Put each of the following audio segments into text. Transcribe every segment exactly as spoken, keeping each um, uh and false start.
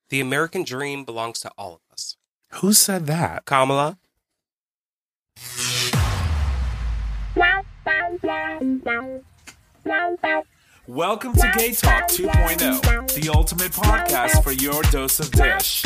The American dream belongs to all of us. Who said that? Kamala? Welcome to Gay Talk two point oh, the ultimate podcast for your dose of dish.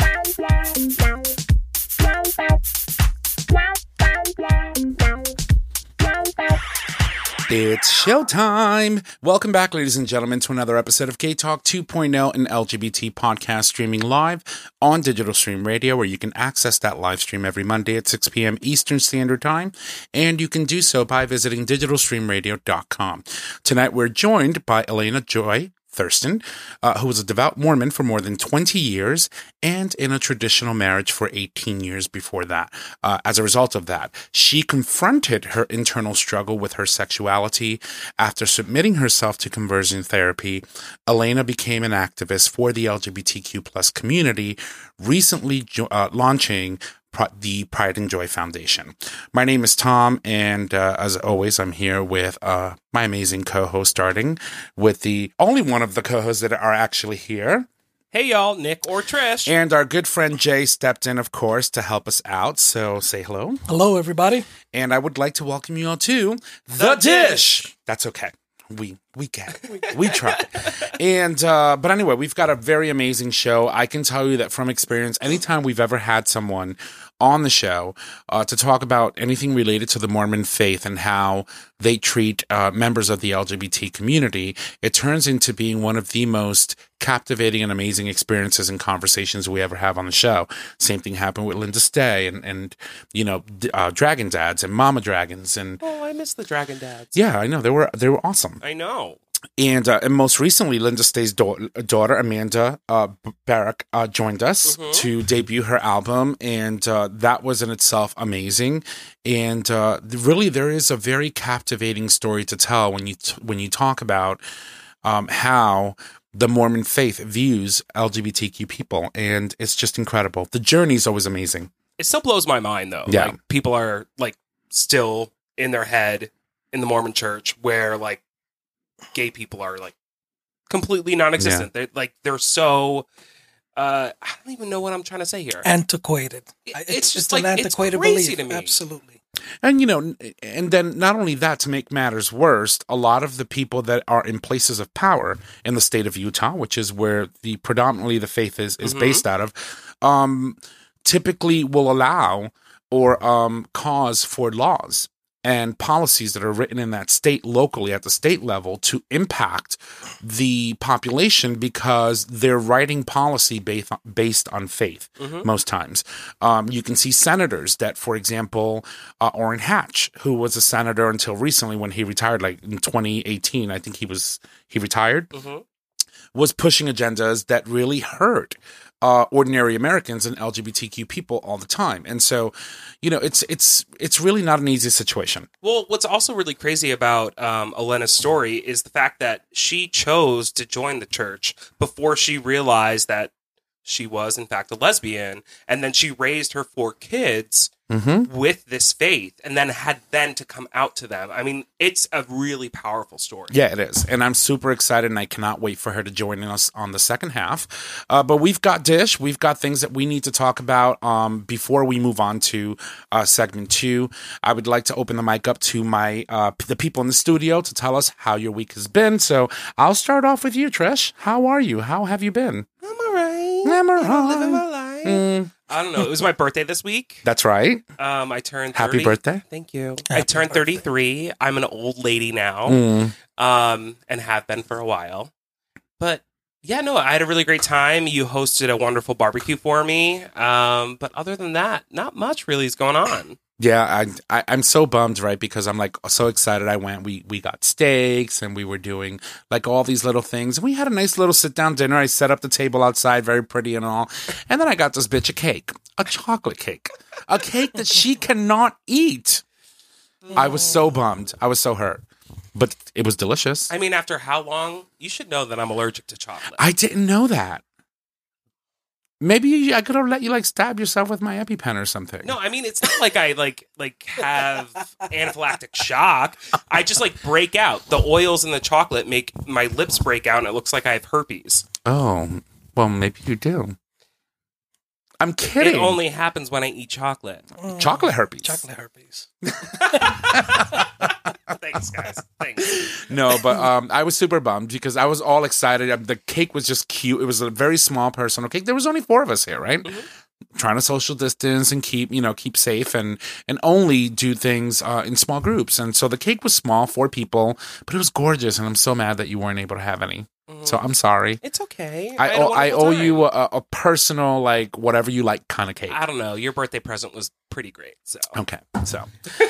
It's showtime. Welcome back, ladies and gentlemen, to another episode of Gay Talk two point oh, an L G B T podcast streaming live on Digital Stream Radio, where you can access that live stream every Monday at six p.m. Eastern Standard Time, and you can do so by visiting digital stream radio dot com. Tonight, we're joined by Elena Joy Thurston, uh, who was a devout Mormon for more than twenty years and in a traditional marriage for eighteen years before that. Uh, as a result of that, she confronted her internal struggle with her sexuality. After submitting herself to conversion therapy, Elena became an activist for the L G B T Q plus community, recently uh, launching the Pride and Joy Foundation. My name is Tom, and uh, as always, I'm here with uh, my amazing co-host, starting with the only one of the co-hosts that are actually here. Hey, y'all, Nick or Trish. And our good friend Jay stepped in, of course, to help us out. So say hello. Hello, everybody. And I would like to welcome you all to The, the Dish. Dish. That's okay. We we get it. We try. And, uh, but anyway, we've got a very amazing show. I can tell you that from experience, anytime we've ever had someone on the show uh, to talk about anything related to the Mormon faith and how they treat uh, members of the L G B T community, it turns into being one of the most captivating and amazing experiences and conversations we ever have on the show. Same thing happened with Linda Stay and, and you know, uh, Dragon Dads and Mama Dragons. And oh, I miss the Dragon Dads. Yeah, I know. They were, they were awesome. I know. And uh, and most recently, Linda Stay's da- daughter, Amanda uh, Barrack, uh, joined us mm-hmm. to debut her album, and uh, that was in itself amazing. And uh, really, there is a very captivating story to tell when you t- when you talk about um, how the Mormon faith views L G B T Q people, and it's just incredible. The journey is always amazing. It still blows my mind, though. Yeah, like, people are like still in their head in the Mormon Church where like gay people are like completely non-existent. Yeah. They're like they're so uh I don't even know what I'm trying to say here. Antiquated. It, it's, it's just an like antiquated it's crazy belief. To me. Absolutely. And you know, and then not only that, to make matters worse, a lot of the people that are in places of power in the state of Utah, which is where the predominantly the faith is is mm-hmm. based out of, um, typically will allow or um cause for laws and policies that are written in that state locally at the state level to impact the population because they're writing policy based on, based on faith mm-hmm. most times. Um, you can see senators that, for example, uh, Orrin Hatch, who was a senator until recently when he retired, like in twenty eighteen, I think he was he retired, mm-hmm. was pushing agendas that really hurt Uh, ordinary Americans and L G B T Q people all the time. And so, you know, it's it's it's really not an easy situation. Well, what's also really crazy about um, Elena's story is the fact that she chose to join the church before she realized that she was, in fact, a lesbian. And then she raised her four kids mm-hmm. with this faith and then had then to come out to them. I mean, it's a really powerful story. Yeah, it is. And I'm super excited, and I cannot wait for her to join us on the second half. Uh, but we've got Dish. We've got things that we need to talk about um, before we move on to uh, segment two. I would like to open the mic up to my uh, the people in the studio to tell us how your week has been. So I'll start off with you, Trish. How are you? How have you been? I'm all right. I'm all right. I'm living my life. Mm. I don't know. It was my birthday this week. That's right. Um, I turned thirty. Happy birthday. Thank you. Happy I turned birthday. thirty-three. I'm an old lady now, mm. um, and have been for a while. But yeah, no, I had a really great time. You hosted a wonderful barbecue for me. Um, but other than that, not much really is going on. Yeah, I, I, I'm so bummed, right? Because I'm like so excited. I went, we we got steaks and we were doing like all these little things. We had a nice little sit down dinner. I set up the table outside, very pretty and all. And then I got this bitch a cake, a chocolate cake, a cake that she cannot eat. I was so bummed. I was so hurt. But it was delicious. I mean, after how long? You should know that I'm allergic to chocolate. I didn't know that. Maybe I could have let you like stab yourself with my EpiPen or something. No, I mean, it's not like I like like have anaphylactic shock. I just like break out. The oils in the chocolate make my lips break out and it looks like I have herpes. Oh, well, maybe you do. I'm kidding. It only happens when I eat chocolate. Chocolate herpes. Chocolate herpes. Thanks, guys. Thanks. No, but um, I was super bummed because I was all excited. Um, The cake was just cute. It was a very small personal cake. There was only four of us here, right? Mm-hmm. Trying to social distance and keep, you know, keep safe and and only do things uh, in small groups. And so the cake was small, four people, but it was gorgeous. And I'm so mad that you weren't able to have any. Mm-hmm. So I'm sorry. It's okay. I, I, owe, I owe you a, a personal, like, whatever you like kind of cake. I don't know. Your birthday present was pretty great. So okay, so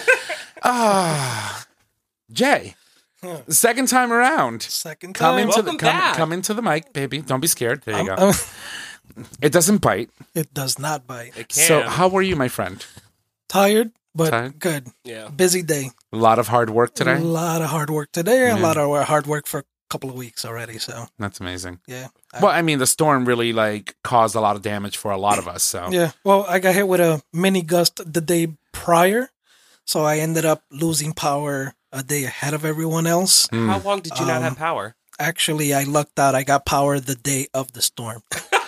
ah, Jay. Second time around. Second Come time. into Welcome the come, back. come into the mic, baby. Don't be scared. There you Um, go. um, It doesn't bite. it does not bite. it can. So, how were you, my friend? Tired, but Tired? good. yeah. Busy day. A lot of hard work A today. lot of hard work today. Yeah. A lot of hard work for a couple of weeks already. So That's amazing. yeah. I- Well, I mean, the storm really like caused a lot of damage for a lot of us. So, Yeah. Well, I got hit with a mini gust the day prior, so I ended up losing power a day ahead of everyone else. Mm. How long did you not Um, have power? Actually, I lucked out. I got power the day of the storm.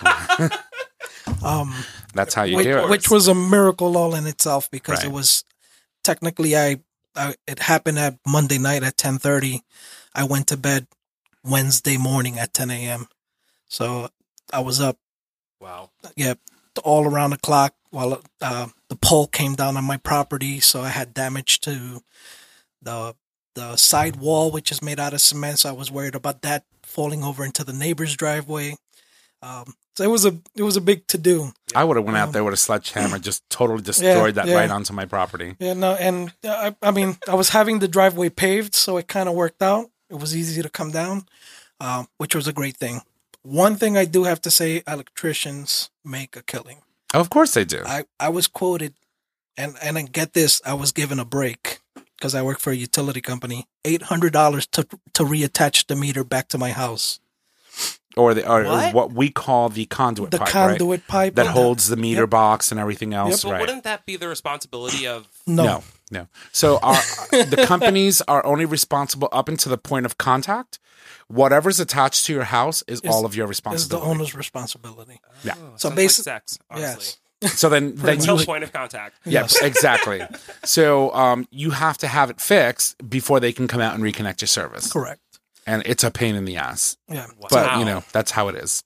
um, that's how you which, do it. which was a miracle all in itself because Right. it was technically I, I it happened at Monday night at ten thirty. I went to bed Wednesday morning at ten a.m. So I was up, Wow. yeah, all around the clock while uh, the pole came down on my property. So I had damage to the the side wall, which is made out of cement. So I was worried about that falling over into the neighbor's driveway. Um, so it was a it was a big to do. I would have went out um, there with a sledgehammer, just totally destroyed that yeah. right onto my property. Yeah, no, and uh, I, I mean, I was having the driveway paved, so it kind of worked out. It was easy to come down, um, which was a great thing. One thing I do have to say, electricians make a killing. Oh, of course they do. I, I was quoted, and, and then get this, I was given a break because I work for a utility company, eight hundred dollars to to reattach the meter back to my house. or the or, or What? what we call the conduit The pipe, conduit right? pipe. That and holds the meter Yep. box and everything else, But right? wouldn't that be the responsibility of? the, no. No, no. So our, the companies are only responsible up until the point of contact. Whatever's attached to your house is, Is- all of your It's the responsibility. owner's responsibility. Yeah. Oh, So sounds like basi- sex, honestly. Yes. So then, then Until you, point of contact. yeah, Yes. exactly. So um, you have to have it fixed before they can come out and reconnect your service, Correct. and it's a pain in the ass. Yeah. Wow. But you know that's how it is.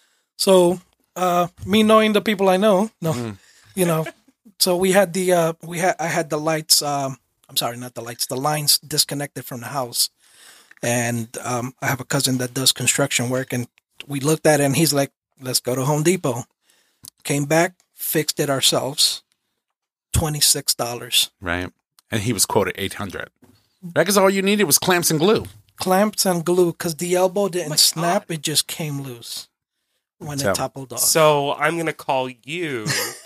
So, uh, me knowing the people I know, no, Mm. you know, so we had the, uh, we had, I had the lights, um, I'm sorry, not the lights, the lines disconnected from the house. And, um, I have a cousin that does construction work and we looked at it and he's like, let's go to Home Depot. Came back, fixed it ourselves. twenty-six dollars. Right. And he was quoted eight hundred. Right, because all you needed was clamps and glue. Clamps and glue because the elbow didn't my snap. God. It just came loose when So- it toppled off. So I'm gonna call you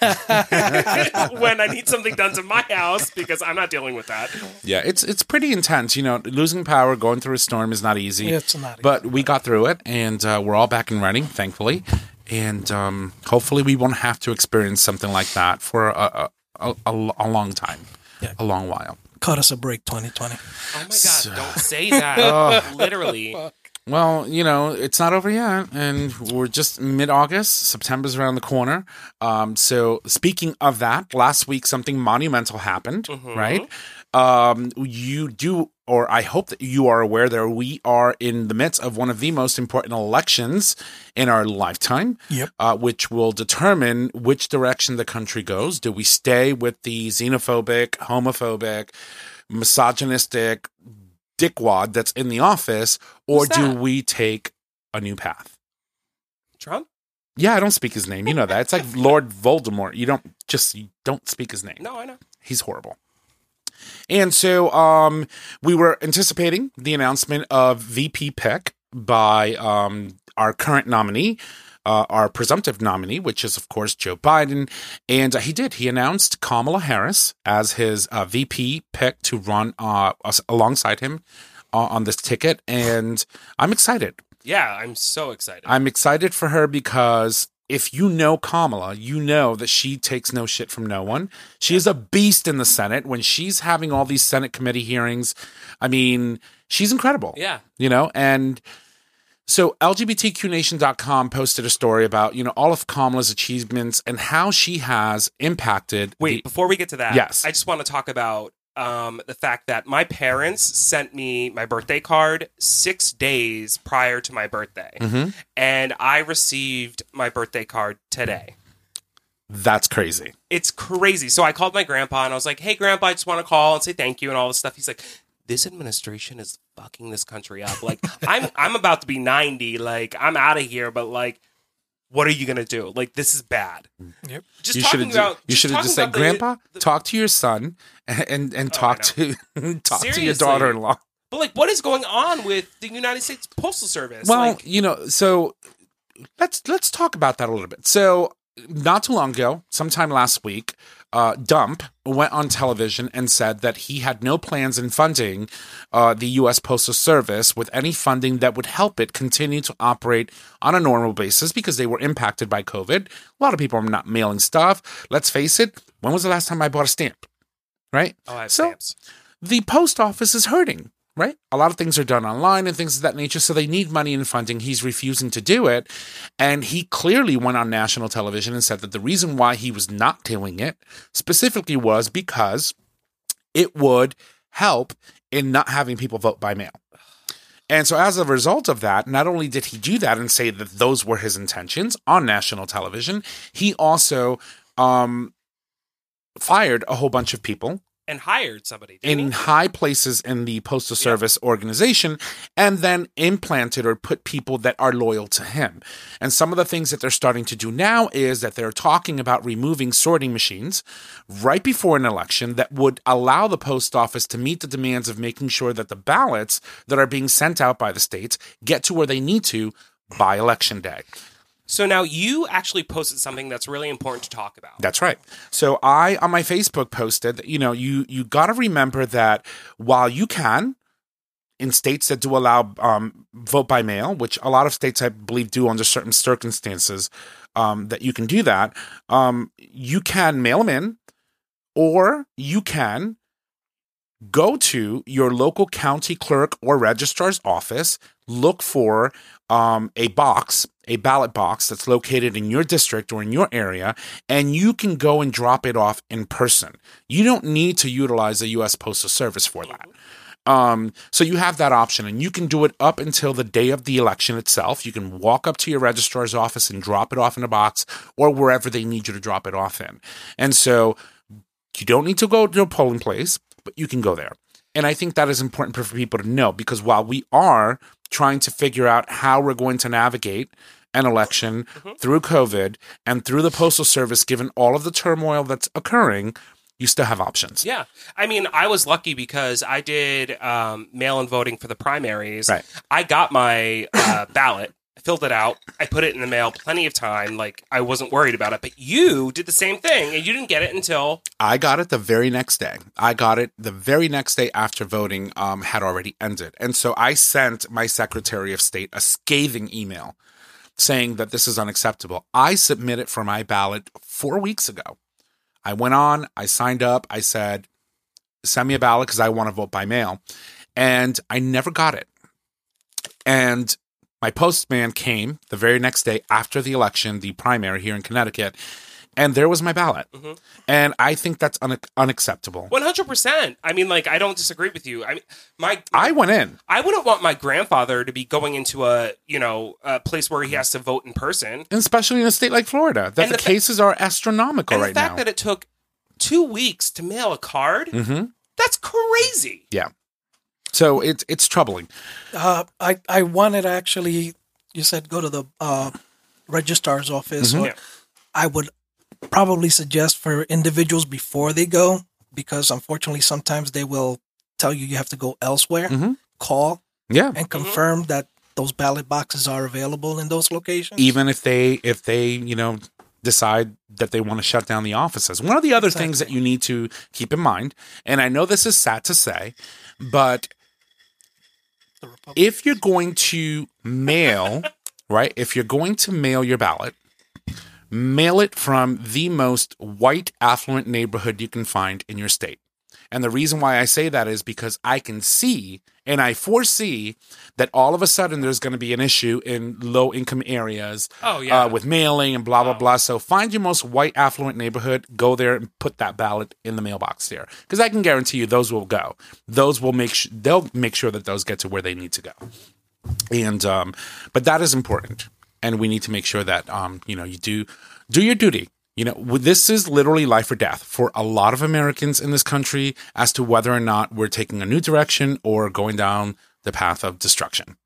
when I need something done to my house because I'm not dealing with that. Yeah, it's it's pretty intense. You know, losing power, going through a storm is not easy. It's not But we got through it, and uh, we're all back and running, thankfully. And um, hopefully, we won't have to experience something like that for a a, a, a long time, Yeah. a long while. Cut us a break, twenty twenty. Oh my god! Don't say that. Literally. Well, you know, it's not over yet, and we're just mid-August. September's around the corner. Um, so, speaking of that, last week something monumental happened, Mhm. right? Um, you do, or I hope that you are aware that we are in the midst of one of the most important elections in our lifetime, Yep. uh, which will determine which direction the country goes. Do we stay with the xenophobic, homophobic, misogynistic dickwad that's in the office, or Who's do that? we take a new path? Trump? Yeah, I don't speak his name. You know that. It's like Lord Voldemort. You don't just you don't speak his name. No, I know. He's horrible. And so um, we were anticipating the announcement of V P pick by um, our current nominee, uh, our presumptive nominee, which is, of course, Joe Biden. And uh, he did. He announced Kamala Harris as his uh, V P pick to run uh, us- alongside him uh, on this ticket. And I'm excited. Yeah, I'm so excited. I'm excited for her because if you know Kamala, you know that she takes no shit from no one. She is a beast in the Senate. When she's having all these Senate committee hearings, I mean, she's incredible. yeah. You know, and So L G B T Q nation dot com posted a story about, you know, all of Kamala's achievements and how she has impacted. Wait, the- before we get to that, Yes. I just want to talk about um, the fact that my parents sent me my birthday card six days prior to my birthday. Mm-hmm. And I received my birthday card today. That's crazy. It's crazy. So I called my grandpa and I was like, hey, grandpa, I just want to call and say thank you and all this stuff. He's like, this administration is fucking this country up. Like, I'm I'm about to be ninety. Like, I'm out of here. But, like, what are you going to do? Like, this is bad. Yep. Just You talking should have about... you should have just said, talking about the- Grandpa, the- talk to your son and and, and Oh, talk I to talk to your Seriously. daughter-in-law. But, like, what is going on with the United States Postal Service? Well, like, you know, so let's let's talk about that a little bit. So not too long ago, sometime last week, uh, Dump went on television and said that he had no plans in funding uh, the U S Postal Service with any funding that would help it continue to operate on a normal basis because they were impacted by COVID. A lot of people are not mailing stuff. Let's face it, when was the last time I bought a stamp? Right? oh, I have so- stamps. The post office is hurting, right? A lot of things are done online and things of that nature, so they need money and funding. He's refusing to do it. And he clearly went on national television and said that the reason why he was not doing it specifically was because it would help in not having people vote by mail. And so as a result of that, not only did he do that and say that those were his intentions on national television, he also um, fired a whole bunch of people And hired somebody, didn't in he? high places in the Postal Service organization, and then implanted or put people that are loyal to him. And some of the things that they're starting to do now is that they're talking about removing sorting machines right before an election that would allow the post office to meet the demands of making sure that the ballots that are being sent out by the states get to where they need to by election day. So now you actually posted something that's really important to talk about. That's right. So I, on my Facebook, posted, you know, you you got to remember that while you can, in states that do allow um, vote by mail, which a lot of states, I believe, do under certain circumstances, um, that you can do that, um, you can mail them in, or you can go to your local county clerk or registrar's office, look for um, a box, a ballot box that's located in your district or in your area, and you can go and drop it off in person. You don't need to utilize the U S Postal Service for that. Um, so you have that option, and you can do it up until the day of the election itself. You can walk up to your registrar's office and drop it off in a box or wherever they need you to drop it off in. And so you don't need to go to a polling place, but you can go there. And I think that is important for people to know, because while we are trying to figure out how we're going to navigate an election mm-hmm. through COVID and through the Postal Service, given all of the turmoil that's occurring, you still have options. Yeah. I mean, I was lucky because I did um, mail-in voting for the primaries. Right. I got my uh, ballot. I filled it out. I put it in the mail plenty of time. Like, I wasn't worried about it. But you did the same thing, and you didn't get it until... I got it the very next day. I got it the very next day after voting um, had already ended. And so I sent my Secretary of State a scathing email saying that this is unacceptable. I submitted for my ballot four weeks ago. I went on, I signed up, I said, send me a ballot because I want to vote by mail. And I never got it. And my postman came the very next day after the election, the primary here in Connecticut, and there was my ballot. Mm-hmm. And I think that's un- unacceptable. one hundred percent. I mean, like, I don't disagree with you. I mean, my, I went in. I wouldn't want my grandfather to be going into a, you know, a place where he has to vote in person. And especially in a state like Florida, that And the, the fa- cases are astronomical and right the fact now. that it took two weeks to mail a card, mm-hmm. that's crazy. Yeah. So it's it's troubling. Uh, I I wanted actually. You said go to the uh, registrar's office. Mm-hmm. Or Yeah. I would probably suggest for individuals before they go, because unfortunately sometimes they will tell you you have to go elsewhere. Mm-hmm. Call Yeah. and confirm mm-hmm. that those ballot boxes are available in those locations. Even if they if they you know decide that they want to shut down the offices. One of the other Exactly. things that you need to keep in mind, and I know this is sad to say, but if you're going to mail, right, if you're going to mail your ballot, mail it from the most white, affluent neighborhood you can find in your state. And the reason why I say that is because I can see and I foresee that all of a sudden there's going to be an issue in low-income areas Oh, yeah. uh, with mailing and blah, blah, Oh. blah. So find your most white, affluent neighborhood, go there and put that ballot in the mailbox there. Because I can guarantee you those will go. Those will make sh- they'll make sure that those get to where they need to go. And um, but that is important. And we need to make sure that, um, you know, you do do your duty. You know, this is literally life or death for a lot of Americans in this country as to whether or not we're taking a new direction or going down the path of destruction.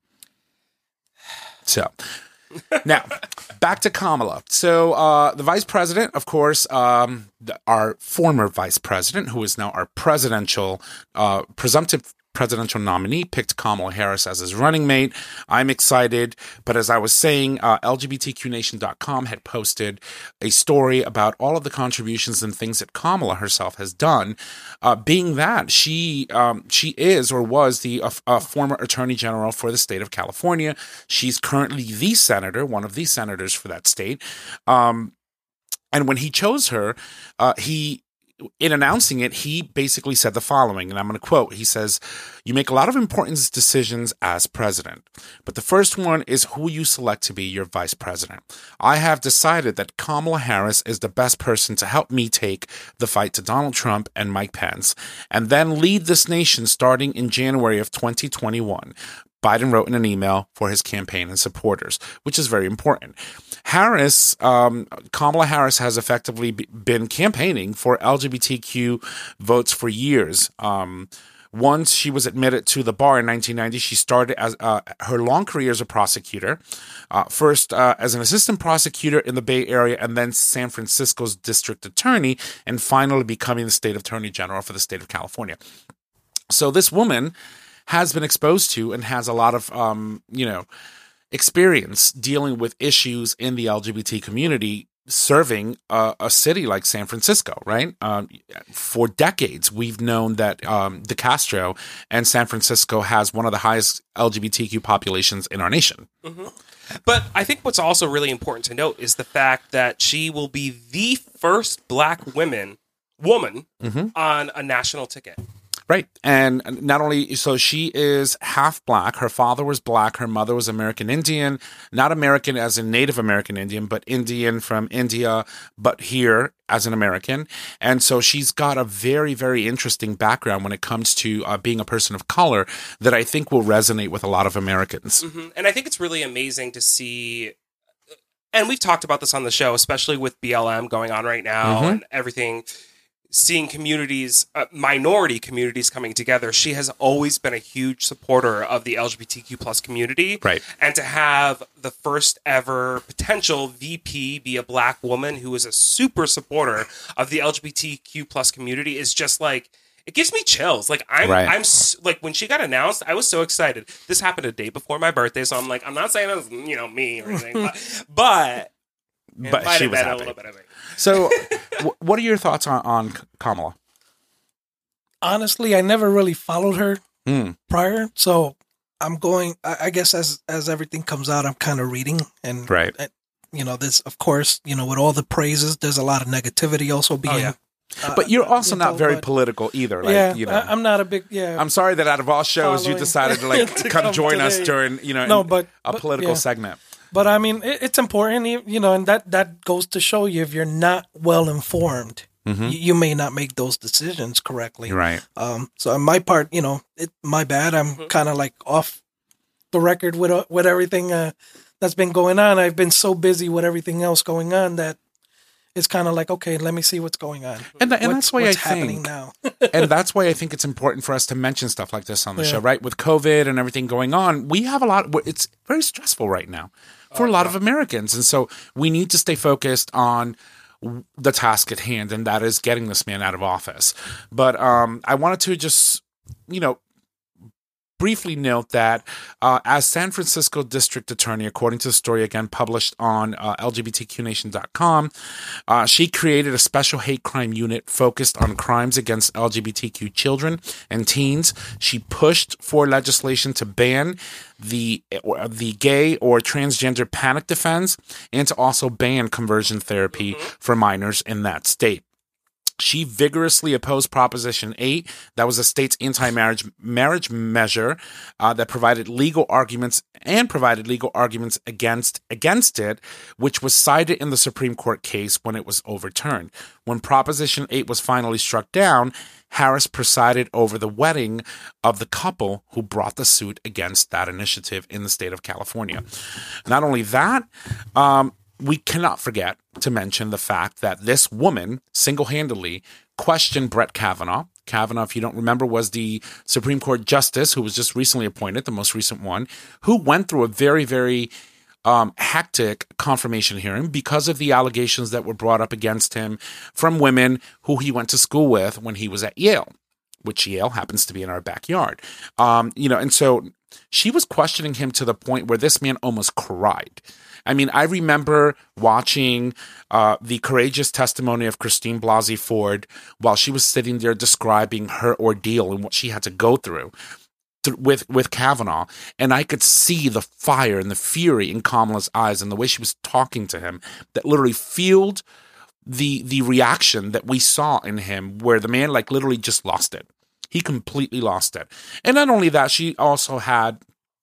So now back to Kamala. So uh, the vice president, of course, um, the, our former vice president, who is now our presidential, uh, presumptive presidential nominee, picked Kamala Harris as his running mate. I'm excited, but as I was saying, uh, L G B T Q nation dot com had posted a story about all of the contributions and things that Kamala herself has done, uh, being that she um, she is or was the uh, uh, former attorney general for the state of California. She's currently the senator, one of the senators for that state. Um, and when he chose her, uh, he in announcing it, he basically said the following, and I'm going to quote. He says, "You make a lot of important decisions as president, but the first one is who you select to be your vice president. I have decided that Kamala Harris is the best person to help me take the fight to Donald Trump and Mike Pence, and then lead this nation starting in January of twenty twenty-one. Biden wrote in an email for his campaign and supporters, which is very important. Harris, um, Kamala Harris has effectively be- been campaigning for L G B T Q votes for years. Um, once she was admitted to the bar in nineteen ninety, she started as uh, her long career as a prosecutor, uh, first uh, as an assistant prosecutor in the Bay Area and then San Francisco's district attorney, and finally becoming the state attorney general for the state of California. So this woman has been exposed to and has a lot of, um, you know, experience dealing with issues in the L G B T community, serving uh, a city like San Francisco, right? Um, for decades, we've known that um, De Castro and San Francisco has one of the highest L G B T Q populations in our nation. Mm-hmm. But I think what's also really important to note is the fact that she will be the first black women woman Mm-hmm. on a national ticket. Right. And not only, so she is half black. Her father was black. Her mother was American Indian, not American as in Native American Indian, but Indian from India, but here as an American. And so she's got a very, very interesting background when it comes to uh, being a person of color that I think will resonate with a lot of Americans. Mm-hmm. And I think it's really amazing to see, and we've talked about this on the show, especially with B L M going on right now Mm-hmm. and everything, seeing communities, uh, minority communities coming together. She has always been a huge supporter of the L G B T Q plus community. Right. And to have the first ever potential V P be a black woman who is a super supporter of the L G B T Q plus community is just like, it gives me chills. Like I'm, Right. I'm s- like when she got announced, I was so excited. This happened a day before my birthday, so I'm like, I'm not saying it was, you know, me or anything, but, but, it But might she have was been happy. a little bit of it. So w- what are your thoughts on, on Kamala? Honestly, I never really followed her Mm. prior, so I'm going. I, I guess as as everything comes out, I'm kind of reading, and Right. and, you know, this, of course, you know, with all the praises, there's a lot of negativity also being. yeah. uh, But you're also being not told, very but- political either. Like, yeah, you know. I, I'm not a big. Yeah, I'm sorry that out of all shows you Following- decided to like to come come join us today. during, you know, no, in but a but, political yeah. segment. But I mean, it, it's important, you you know, and that that goes to show you if you're not well informed, Mhm. you, you may not make those decisions correctly. Right. Um. So on my part, you know, it my bad. I'm kind of like off the record with uh, with everything uh, that's been going on. I've been so busy with everything else going on that it's kind of like, okay, let me see what's going on. And, th- and What's- that's why I what's happening think, now. and that's why I think it's important for us to mention stuff like this on the Yeah. show, right? With COVID and everything going on, we have a lot. It's very stressful right now for a lot of Americans, and so we need to stay focused on w- the task at hand, and that is getting this man out of office. But um, I wanted to just, you know, briefly note that uh, as San Francisco District Attorney, according to the story again published on uh, L G B T Q nation dot com, uh, she created a special hate crime unit focused on crimes against L G B T Q children and teens. She pushed for legislation to ban the or the gay or transgender panic defense and to also ban conversion therapy for minors in that state. She vigorously opposed Proposition eight. That was the state's anti-marriage marriage measure uh, that provided legal arguments and provided legal arguments against against it, which was cited in the Supreme Court case when it was overturned. When Proposition eight was finally struck down, Harris presided over the wedding of the couple who brought the suit against that initiative in the state of California. Not only that, um, we cannot forget to mention the fact that this woman single-handedly questioned Brett Kavanaugh. Kavanaugh, if you don't remember, was the Supreme Court justice who was just recently appointed, the most recent one, who went through a very, very um, hectic confirmation hearing because of the allegations that were brought up against him from women who he went to school with when he was at Yale, which Yale happens to be in our backyard. Um, you know, and so she was questioning him to the point where this man almost cried. I mean, I remember watching uh, the courageous testimony of Christine Blasey Ford while she was sitting there describing her ordeal and what she had to go through th- with, with Kavanaugh. And I could see the fire and the fury in Kamala's eyes and the way she was talking to him that literally fueled the, the reaction that we saw in him, where the man like literally just lost it. He completely lost it. And not only that, she also had,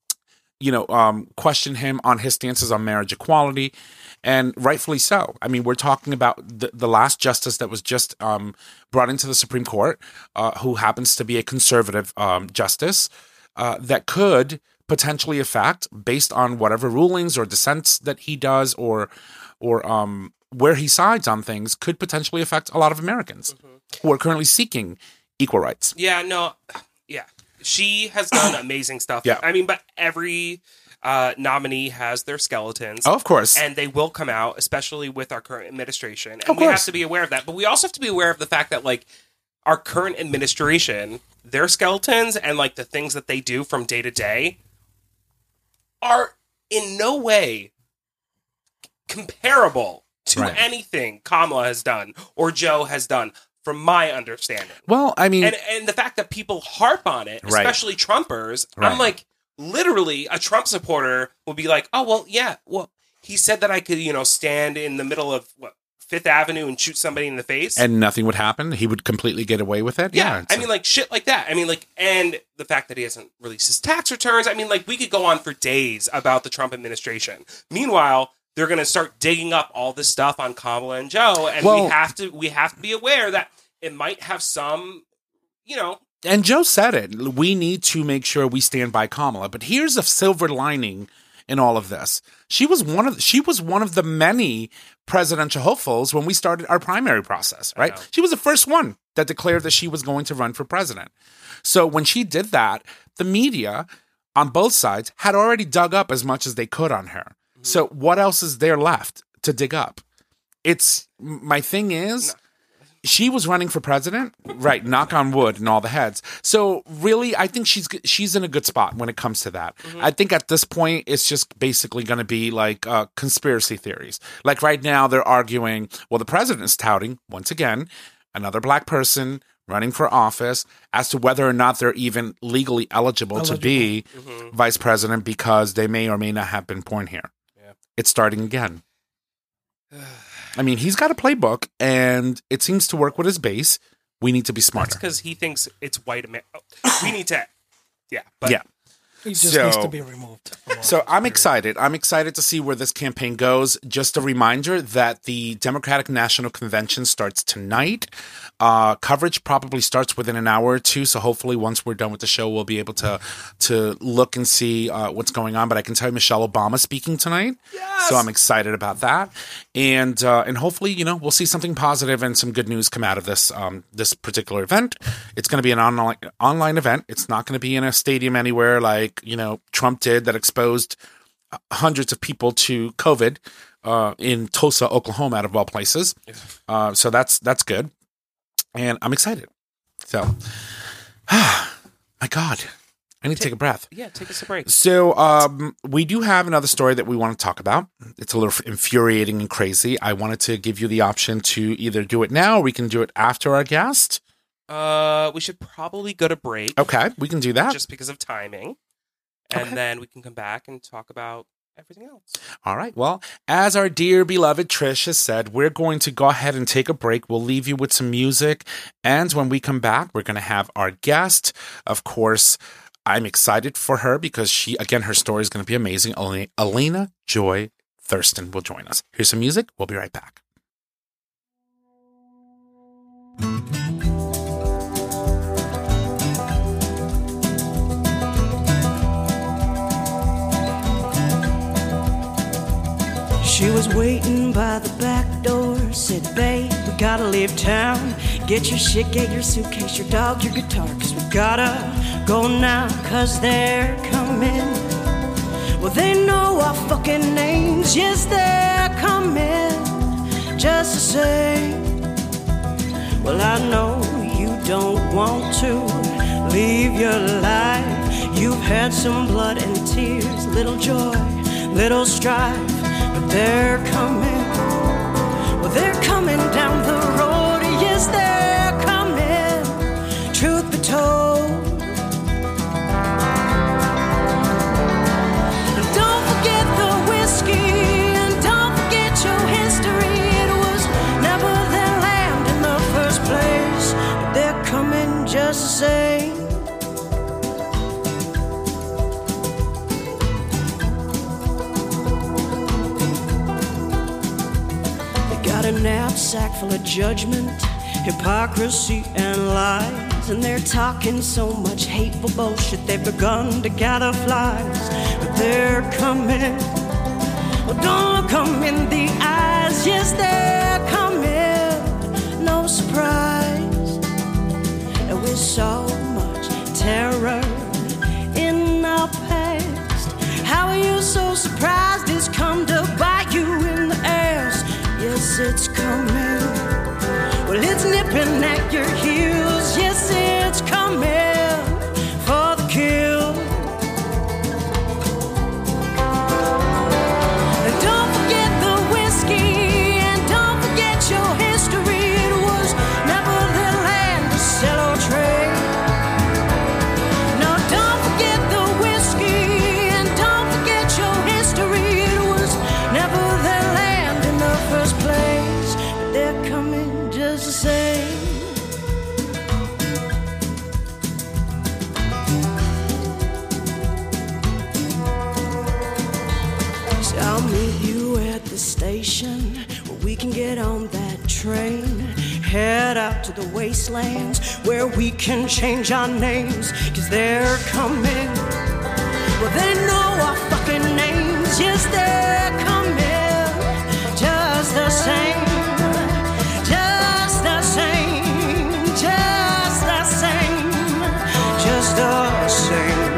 you know, um, questioned him on his stances on marriage equality, and rightfully so. I mean, we're talking about the, the last justice that was just um, brought into the Supreme Court, uh, who happens to be a conservative um, justice, uh, that could potentially affect, based on whatever rulings or dissents that he does, or or um, where he sides on things, could potentially affect a lot of Americans mm-hmm. who are currently seeking equal rights. Yeah, no, yeah. She has done amazing stuff. Yeah. I mean, but every uh, nominee has their skeletons. Oh, of course. And they will come out, especially with our current administration. And of we have course. to be aware of that. But we also have to be aware of the fact that, like, our current administration, their skeletons and, like, the things that they do from day to day are in no way comparable to right. anything Kamala has done or Joe has done. From my understanding. Well, I mean... And, and the fact that people harp on it, right. especially Trumpers, right. I'm like, literally, a Trump supporter will be like, oh, well, yeah, well, he said that I could, you know, stand in the middle of, what, Fifth Avenue and shoot somebody in the face. And nothing would happen? He would completely get away with it? Yeah, yeah I mean, like, shit like that. I mean, like, and the fact that he hasn't released his tax returns. I mean, like, we could go on for days about the Trump administration. Meanwhile... they're going to start digging up all this stuff on Kamala and Joe, and well, we have to we have to be aware that it might have some, you know. And Joe said it. We need to make sure we stand by Kamala. But here's a silver lining in all of this. She was one of she was one of the many presidential hopefuls when we started our primary process, right? She was the first one that declared that she was going to run for president. So when she did that, the media on both sides had already dug up as much as they could on her. So what else is there left to dig up? It's my thing is, no. She was running for president, right? Knock on wood and all the heads. So really, I think she's she's in a good spot when it comes to that. Mm-hmm. I think at this point, it's just basically going to be like uh, conspiracy theories. Like right now, they're arguing, well, the president is touting, once again, another black person running for office as to whether or not they're even legally eligible, eligible. to be mm-hmm. vice president because they may or may not have been born here. It's starting again. I mean, he's got a playbook, and it seems to work with his base. We need to be smarter. That's because he thinks it's white America. We need to, yeah. But yeah. He just so, needs to be removed. So I'm excited. I'm excited to see where this campaign goes. Just a reminder that the Democratic National Convention starts tonight. Uh, coverage probably starts within an hour or two. So hopefully once we're done with the show, we'll be able to to look and see uh, what's going on. But I can tell you Michelle Obama speaking tonight. Yes! So I'm excited about that. And uh, and hopefully, you know, we'll see something positive and some good news come out of this um, this particular event. It's going to be an online online event. It's not going to be in a stadium anywhere like, you know, Trump did that exposed hundreds of people to COVID uh, in Tulsa, Oklahoma, out of all places. Uh, so that's that's good. And I'm excited. So, my God, I need take, to take a breath. Yeah, take us a break. So um, we do have another story that we want to talk about. It's a little infuriating and crazy. I wanted to give you the option to either do it now or we can do it after our guest. Uh, we should probably go to break. Okay, we can do that. Just because of timing. And okay. then we can come back and talk about everything else. All right. Well, as our dear beloved Trish has said, we're going to go ahead and take a break. We'll leave you with some music. And when we come back, we're going to have our guest. Of course, I'm excited for her because she, again, her story is going to be amazing. Elena Joy Thurston will join us. Here's some music. We'll be right back. She was waiting by the back door, said, babe, we gotta leave town. Get your shit, get your suitcase, your dog, your guitar, cause we gotta go now, cause they're coming. Well, they know our fucking names, yes, they're coming, just the same. Well, I know you don't want to leave your life. You've had some blood and tears, little joy, little strife. But they're coming, well, they're coming down the road, yes, they're coming, truth be told. And don't forget the whiskey, and don't forget your history. It was never their land in the first place, but they're coming just the same. A knapsack full of judgment, hypocrisy, and lies. And they're talking so much hateful bullshit, they've begun to gather flies. But they're coming, well, don't look them in the eyes. Yes, they're coming, no surprise. And with so much terror in our past, how are you so surprised it's come to bite you in the ass? Yes, it's coming. Well, it's nipping at your heels. Yes, it's coming for the kill. And don't forget the whiskey, and don't forget your history. It was never their land to sell or trade. No, don't forget the whiskey, and don't forget your history. It was never their land in the first place, but they're coming just the same. So I'll meet you at the station where we can get on that train, head out to the wastelands where we can change our names, cause they're coming. Well, they know our fucking names, yes, they're coming. Just the same, just the same, just the same, just the same.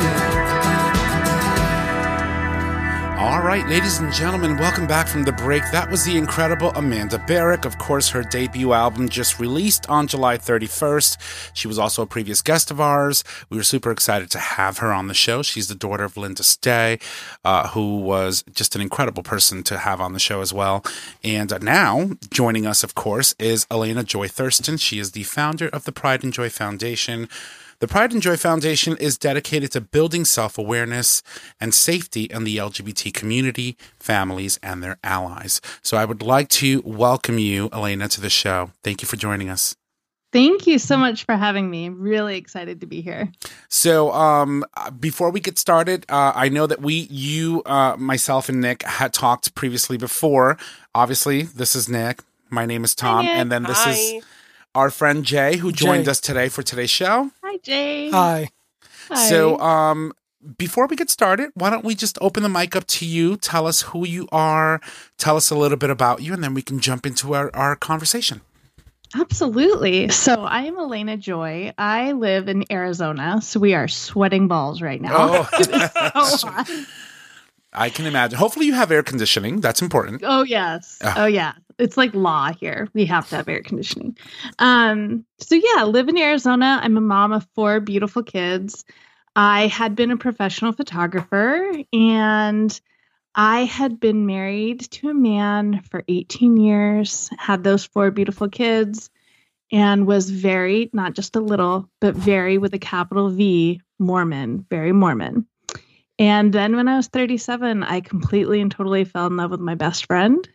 All right, ladies and gentlemen, welcome back from the break. That was the incredible Amanda Barrick. Of course, her debut album just released on July thirty-first. She was also a previous guest of ours. We were super excited to have her on the show. She's the daughter of Linda Stay, uh, who was just an incredible person to have on the show as well. And uh, now, joining us, of course, is Elena Joy Thurston. She is the founder of the Pride and Joy Foundation. The Pride and Joy Foundation is dedicated to building self-awareness and safety in the L G B T community, families, and their allies. So I would like to welcome you, Elena, to the show. Thank you for joining us. Thank you so much for having me. I'm really excited to be here. So um, before we get started, uh, I know that we, you, uh, myself, and Nick had talked previously before. Obviously, this is Nick. My name is Tom. Hi, Nick. And then this Hi. is our friend Jay, who joined Jay. us today for today's show. Hi, Jay. Hi. Hi. So um, before we get started, why don't we just open the mic up to you? Tell us who you are. Tell us a little bit about you, and then we can jump into our, our conversation. Absolutely. So I am Elena Joy. I live in Arizona, so we are sweating balls right now. Oh. It is so hot. I can imagine. Hopefully you have air conditioning. That's important. Oh, yes. Oh. Oh, yeah. It's like law here. We have to have air conditioning. Um, so yeah, live in Arizona. I'm a mom of four beautiful kids. I had been a professional photographer, and I had been married to a man for eighteen years, had those four beautiful kids, and was very, not just a little, but very with a capital V, Mormon, very Mormon. And then when I was thirty-seven, I completely and totally fell in love with my best friend.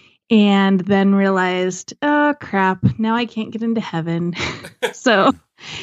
And then realized, oh crap, now I can't get into heaven. So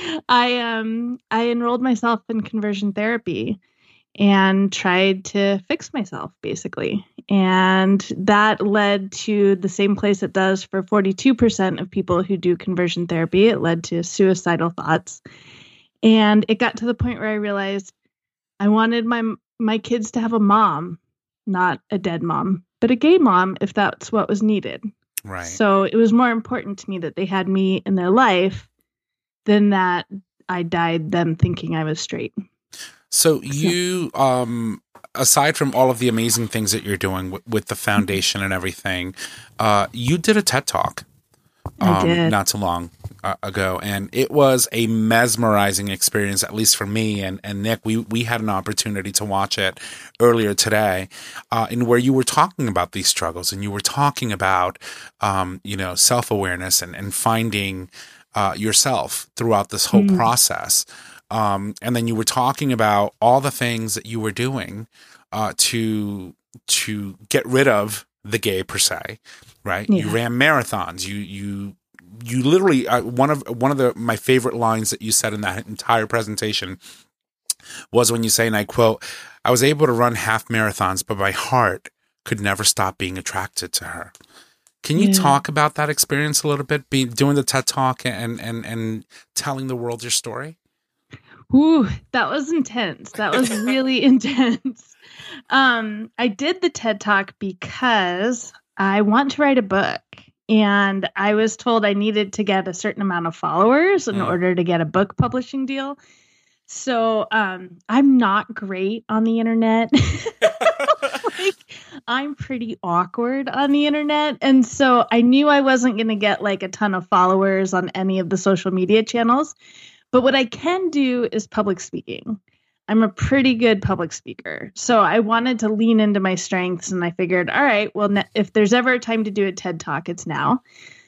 I um I enrolled myself in conversion therapy and tried to fix myself, basically. And that led to the same place it does for forty-two percent of people who do conversion therapy. It led to suicidal thoughts. And it got to the point where I realized I wanted my my kids to have a mom, not a dead mom, but a gay mom if that's what was needed. Right. So it was more important to me that they had me in their life than that I died them thinking I was straight. So you, um, aside from all of the amazing things that you're doing w- with the foundation and everything, uh, you did a TED Talk um, I did. not too long uh, ago, and it was a mesmerizing experience, at least for me and, and Nick. We we had an opportunity to watch it earlier today, uh, in where you were talking about these struggles, and you were talking about, um, you know, self-awareness and, and finding uh, yourself throughout this whole mm. process. Um, and then you were talking about all the things that you were doing uh, to to get rid of the gay per se, right? Yeah. You ran marathons. You you you literally uh, one of one of the my favorite lines that you said in that entire presentation was when you say, and I quote, "I was able to run half marathons, but my heart could never stop being attracted to her." Can you yeah. talk about that experience a little bit, being doing the TED Talk and and and telling the world your story? Ooh, that was intense. That was really intense. Um, I did the TED Talk because I want to write a book. And I was told I needed to get a certain amount of followers in mm. order to get a book publishing deal. So um, I'm not great on the internet. Like, I'm pretty awkward on the internet. And so I knew I wasn't going to get like a ton of followers on any of the social media channels. But what I can do is public speaking. I'm a pretty good public speaker. So I wanted to lean into my strengths, and I figured, all right, well, if there's ever a time to do a TED Talk, it's now.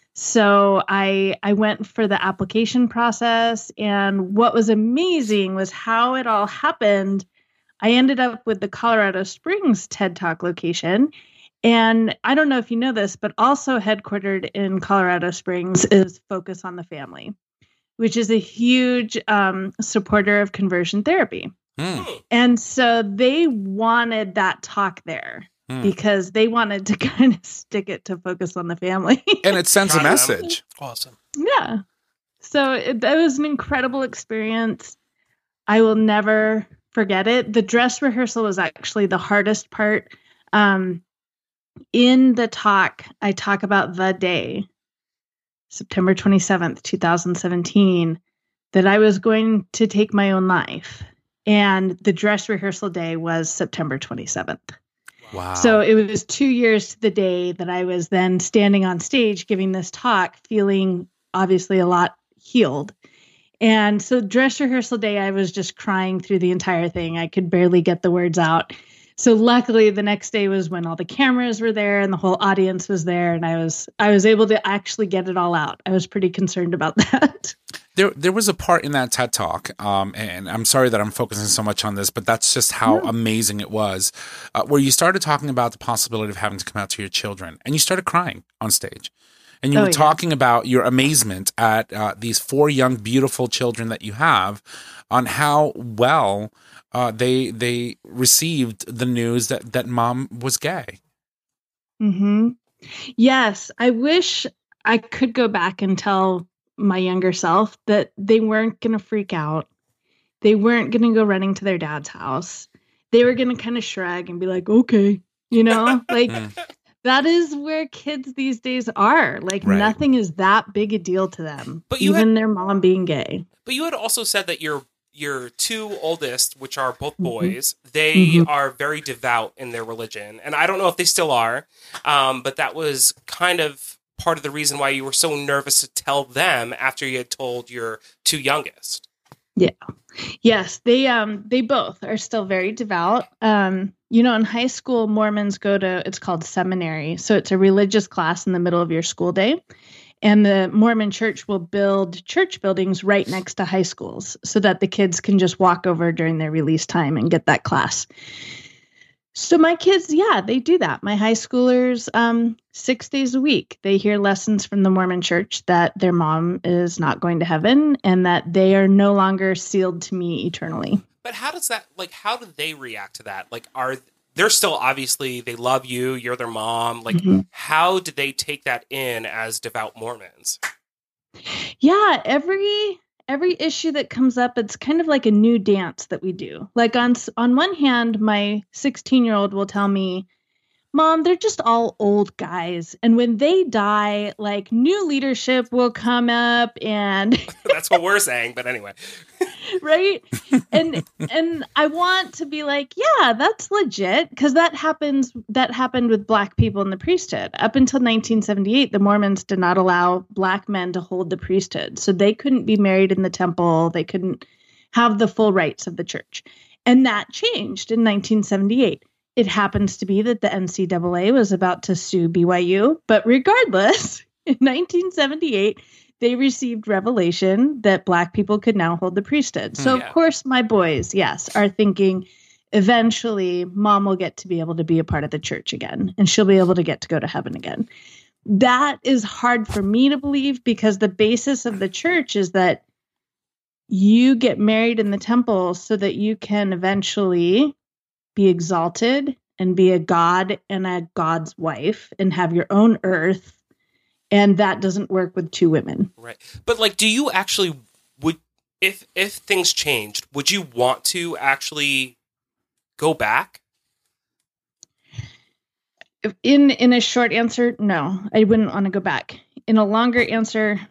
So I I went for the application process, and what was amazing was how it all happened. I ended up with the Colorado Springs TED Talk location. And I don't know if you know this, but also headquartered in Colorado Springs is Focus on the Family, which is a huge um, supporter of conversion therapy. Mm. And so they wanted that talk there mm. because they wanted to kind of stick it to Focus on the Family. And it sends a message. Awesome. Yeah. So it, that was an incredible experience. I will never forget it. The dress rehearsal was actually the hardest part. Um, in the talk, I talk about the day, September twenty-seventh, twenty seventeen, that I was going to take my own life. And the dress rehearsal day was September twenty-seventh. Wow. So it was two years to the day that I was then standing on stage giving this talk, feeling obviously a lot healed. And so dress rehearsal day, I was just crying through the entire thing. I could barely get the words out. So luckily the next day was when all the cameras were there and the whole audience was there, and I was I was able to actually get it all out. I was pretty concerned about that. There there was a part in that TED Talk, um, and I'm sorry that I'm focusing so much on this, but that's just how yeah. amazing it was, uh, where you started talking about the possibility of having to come out to your children, and you started crying on stage. And you oh, were talking yeah. about your amazement at uh, these four young, beautiful children that you have, on how well uh, they they received the news that, that mom was gay. Mm-hmm. Yes, I wish I could go back and tell my younger self that they weren't going to freak out. They weren't going to go running to their dad's house. They were going to kind of shrug and be like, okay, you know, like... That is where kids these days are. Like right. nothing is that big a deal to them. But you even had, their mom being gay. But you had also said that your your two oldest, which are both boys, mm-hmm. they mm-hmm. are very devout in their religion. And I don't know if they still are, um, but that was kind of part of the reason why you were so nervous to tell them after you had told your two youngest. Yeah. Yes, they um they both are still very devout. Um, you know, in high school, Mormons go to, it's called seminary. So it's a religious class in the middle of your school day. And the Mormon church will build church buildings right next to high schools so that the kids can just walk over during their release time and get that class. So my kids, yeah, they do that. My high schoolers, um, six days a week, they hear lessons from the Mormon church that their mom is not going to heaven and that they are no longer sealed to me eternally. But how does that, like, how do they react to that? Like, are they're still obviously, they love you, you're their mom. Like, mm-hmm. how do they take that in as devout Mormons? Yeah, every every issue that comes up, it's kind of like a new dance that we do. Like on on one hand, my sixteen-year-old will tell me, Mom, they're just all old guys. And when they die, like new leadership will come up and that's what we're saying. But anyway. Right. And and I want to be like, yeah, that's legit. Because that happens. That happened with Black people in the priesthood. Up until nineteen seventy-eight, the Mormons did not allow Black men to hold the priesthood. So they couldn't be married in the temple. They couldn't have the full rights of the church. And that changed in nineteen seventy-eight. It happens to be that the N C double A was about to sue B Y U. But regardless, in nineteen seventy-eight, they received revelation that Black people could now hold the priesthood. So, yeah. Of course, my boys, yes, are thinking eventually Mom will get to be able to be a part of the church again, and she'll be able to get to go to heaven again. That is hard for me to believe because the basis of the church is that you get married in the temple so that you can eventually be exalted and be a god and a God's wife and have your own earth. And that doesn't work with two women. Right. But like, do you actually, would, if, if things changed, would you want to actually go back? In, in a short answer, no, I wouldn't want to go back. In a longer answer,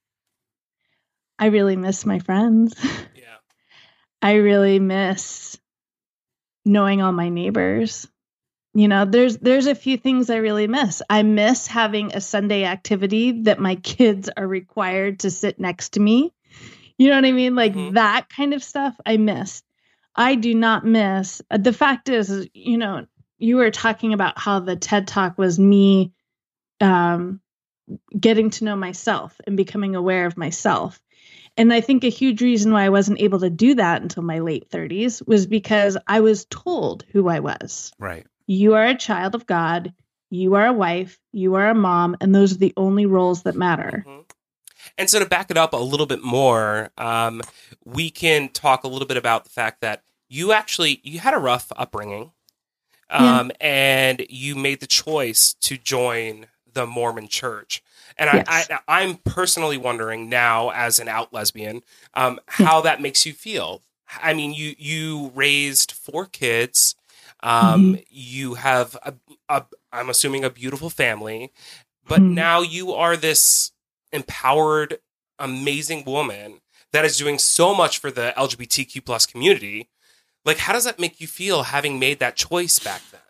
I really miss my friends. Yeah. I really miss knowing all my neighbors. You know, there's there's a few things I really miss. I miss having a Sunday activity that my kids are required to sit next to me. You know what I mean? Like mm-hmm. that kind of stuff I miss. I do not miss. The fact is, you know, you were talking about how the TED Talk was me um, getting to know myself and becoming aware of myself. And I think a huge reason why I wasn't able to do that until my late thirties was because I was told who I was. Right. You are a child of God. You are a wife. You are a mom. And those are the only roles that matter. Mm-hmm. And so to back it up a little bit more, um, we can talk a little bit about the fact that you actually, you had a rough upbringing um, yeah. and you made the choice to join the Mormon church. And yes. I, I, I'm personally wondering now, as an out lesbian, um, how yeah. that makes you feel. I mean, you you raised four kids. Um, mm-hmm. You have, a, a, I'm assuming, a beautiful family. But mm-hmm. now you are this empowered, amazing woman that is doing so much for the L G B T Q plus community. Like, how does that make you feel, having made that choice back then?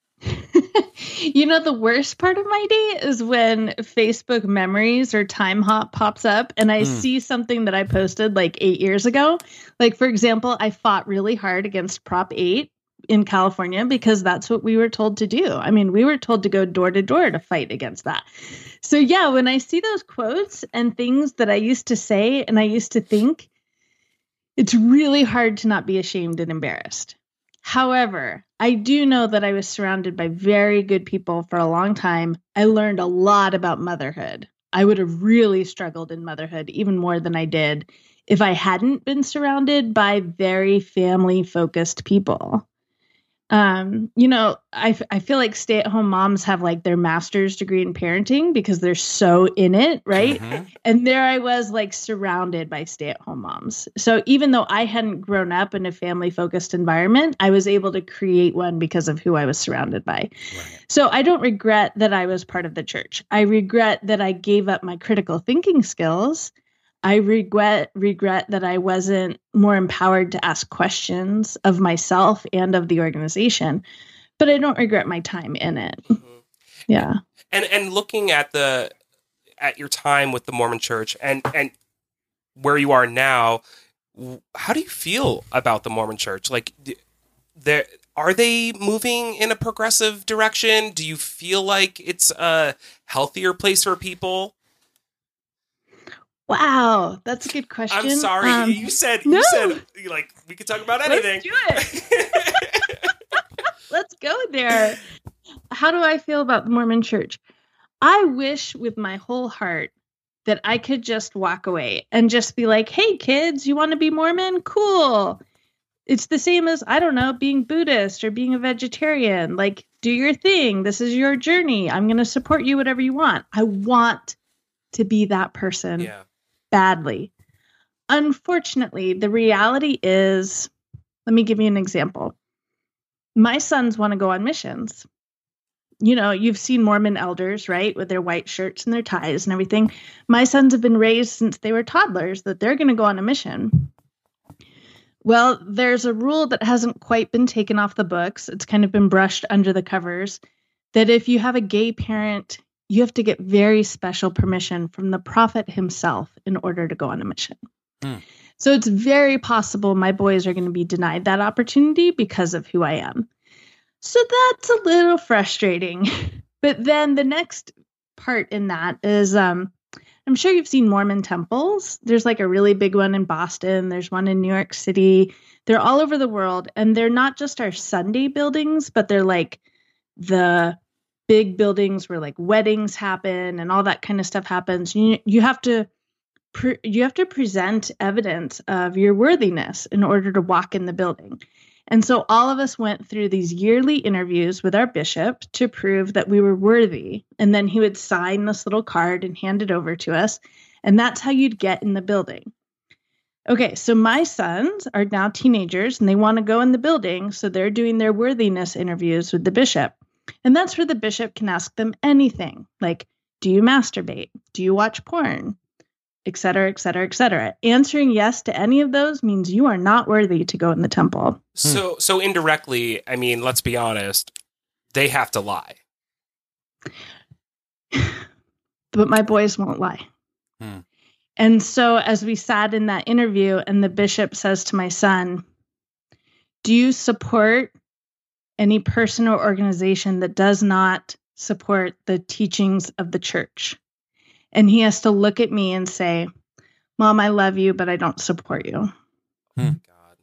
You know, the worst part of my day is when Facebook memories or Time Hop pops up and I mm. see something that I posted like eight years ago. Like, for example, I fought really hard against Prop eight in California because that's what we were told to do. I mean, we were told to go door to door to fight against that. So, yeah, when I see those quotes and things that I used to say and I used to think, it's really hard to not be ashamed and embarrassed. However, I do know that I was surrounded by very good people for a long time. I learned a lot about motherhood. I would have really struggled in motherhood, even more than I did, if I hadn't been surrounded by very family-focused people. Um, you know, I, I feel like stay-at-home moms have like their master's degree in parenting because they're so in it, right? Mm-hmm. And there I was like surrounded by stay-at-home moms. So even though I hadn't grown up in a family-focused environment, I was able to create one because of who I was surrounded by. Right. So I don't regret that I was part of the church. I regret that I gave up my critical thinking skills. I regret regret that I wasn't more empowered to ask questions of myself and of the organization, but I don't regret my time in it. Mm-hmm. Yeah. And and looking at the at your time with the Mormon Church and and where you are now, how do you feel about the Mormon Church? Like, there are they moving in a progressive direction? Do you feel like it's a healthier place for people? Wow, that's a good question. I'm sorry. Um, you said no. you said like we could talk about anything. Let's do it. Let's go there. How do I feel about the Mormon Church? I wish with my whole heart that I could just walk away and just be like, hey, kids, you want to be Mormon? Cool. It's the same as, I don't know, being Buddhist or being a vegetarian. Like, do your thing. This is your journey. I'm going to support you, whatever you want. I want to be that person Yeah. badly. Unfortunately, the reality is, let me give you an example. My sons want to go on missions. You know, you've seen Mormon elders, right? With their white shirts and their ties and everything. My sons have been raised since they were toddlers that they're going to go on a mission. Well, there's a rule that hasn't quite been taken off the books. It's kind of been brushed under the covers that if you have a gay parent, you have to get very special permission from the prophet himself in order to go on a mission. Hmm. So it's very possible my boys are going to be denied that opportunity because of who I am. So that's a little frustrating. But then the next part in that is, um, I'm sure you've seen Mormon temples. There's like a really big one in Boston. There's one in New York City. They're all over the world. And they're not just our Sunday buildings, but they're like the big buildings where like weddings happen and all that kind of stuff happens. You, you have to pre- you have to present evidence of your worthiness in order to walk in the building. And so all of us went through these yearly interviews with our bishop to prove that we were worthy. And then he would sign this little card and hand it over to us. And that's how you'd get in the building. Okay, so my sons are now teenagers and they want to go in the building. So they're doing their worthiness interviews with the bishop. And that's where the bishop can ask them anything like, do you masturbate? Do you watch porn? Et cetera, et cetera, et cetera. Answering yes to any of those means you are not worthy to go in the temple. So, so indirectly, I mean, let's be honest, they have to lie. But my boys won't lie. Hmm. And so as we sat in that interview and the bishop says to my son, do you support any person or organization that does not support the teachings of the church? And he has to look at me and say, Mom, I love you, but I don't support you. Hmm. God.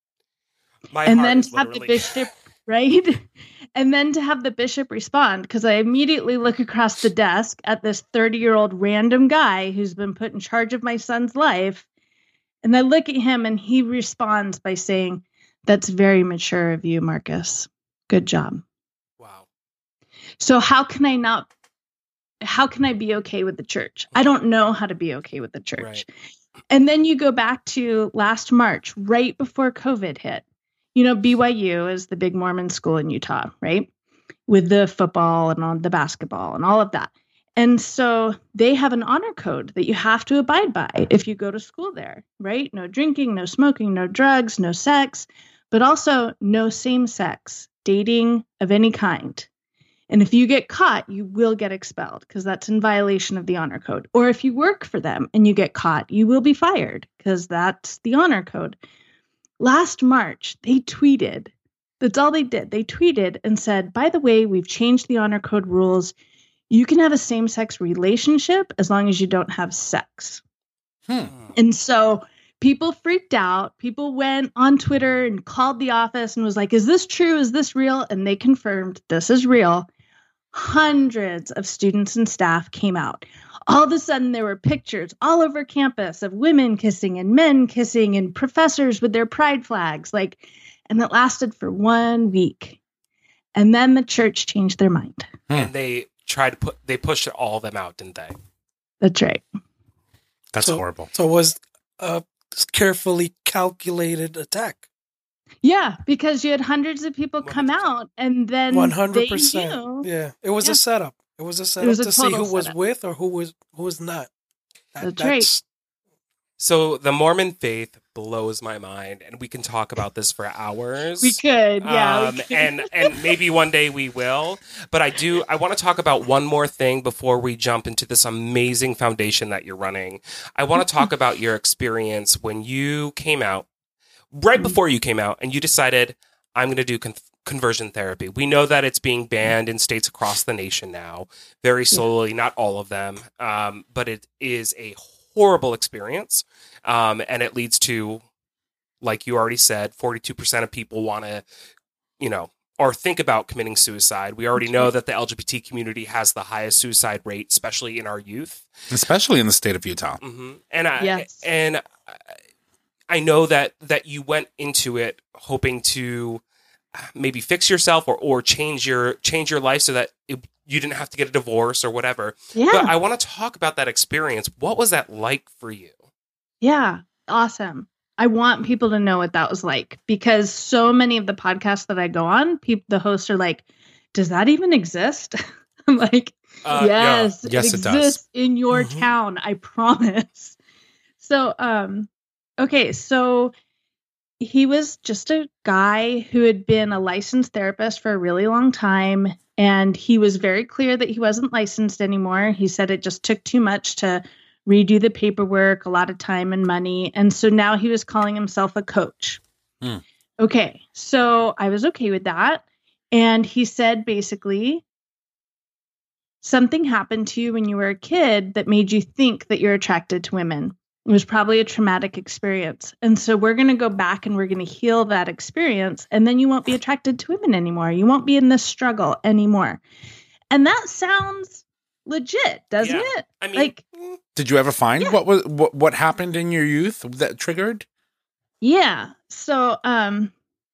My and heart then is to have literally... the bishop, right? And then to have the bishop respond, because I immediately look across the desk at this thirty-year-old random guy who's been put in charge of my son's life. And I look at him and he responds by saying, that's very mature of you, Marcus. Good job. Wow. So how can I not How can I be okay with the church? I don't know how to be okay with the church. Right. And then you go back to last March, right before COVID hit. You know, B Y U is the big Mormon school in Utah, right? With the football and all the basketball and all of that. And so they have an honor code that you have to abide by if you go to school there, right? No drinking, no smoking, no drugs, no sex, but also no same-sex dating of any kind. And if you get caught, you will get expelled because that's in violation of the honor code. Or if you work for them and you get caught, you will be fired because that's the honor code. Last March, they tweeted. That's all they did. They tweeted and said, by the way, we've changed the honor code rules. You can have a same-sex relationship as long as you don't have sex. Hmm. And so people freaked out. People went on Twitter and called the office and was like, is this true? Is this real? And they confirmed this is real. Hundreds of students and staff came out. All of a sudden, there were pictures all over campus of women kissing and men kissing and professors with their pride flags. Like, and it lasted for one week. And then the church changed their mind. And they tried to put, they pushed all of them out, didn't they? That's right. That's so, horrible. So it was a carefully calculated attack. Yeah, because you had hundreds of people come out and then one hundred percent. They knew. Yeah, it was yeah. a setup. It was a setup was a to see who setup. was with or who was who was not. That, that's, that's right. So the Mormon faith blows my mind, and we can talk about this for hours. We could, yeah. Um, we could. and and maybe one day we will. But I do. I want to talk about one more thing before we jump into this amazing foundation that you're running. I want to talk about your experience when you came out, right before you came out, and you decided, I'm going to do con- conversion therapy. We know that it's being banned in states across the nation now, very slowly, not all of them, um, but it is a horrible experience. Um, and it leads to, like you already said, forty-two percent of people want to, you know, or think about committing suicide. We already know that the L G B T community has the highest suicide rate, especially in our youth. Especially in the state of Utah. Mm-hmm. And I, Yes. and I know that, that you went into it hoping to maybe fix yourself or, or change your, change your life so that it, you didn't have to get a divorce or whatever. Yeah. But I want to talk about that experience. What was that like for you? Yeah. Awesome. I want people to know what that was like, because so many of the podcasts that I go on, people, the hosts are like, does that even exist? I'm like, Uh, yes, yeah. Yes, it it does. exists in your Mhm. town. I promise. So, um, okay. So he was just a guy who had been a licensed therapist for a really long time. And he was very clear that he wasn't licensed anymore. He said it just took too much to redo the paperwork, a lot of time and money. And so now he was calling himself a coach. Hmm. Okay. So I was okay with that. And he said basically, something happened to you when you were a kid that made you think that you're attracted to women. It was probably a traumatic experience. And so we're going to go back and we're going to heal that experience. And then you won't be attracted to women anymore. You won't be in this struggle anymore. And that sounds legit, doesn't Yeah. it? I mean, Like, Did you ever find Yeah. what was what, what happened in your youth that triggered? yeah. So um,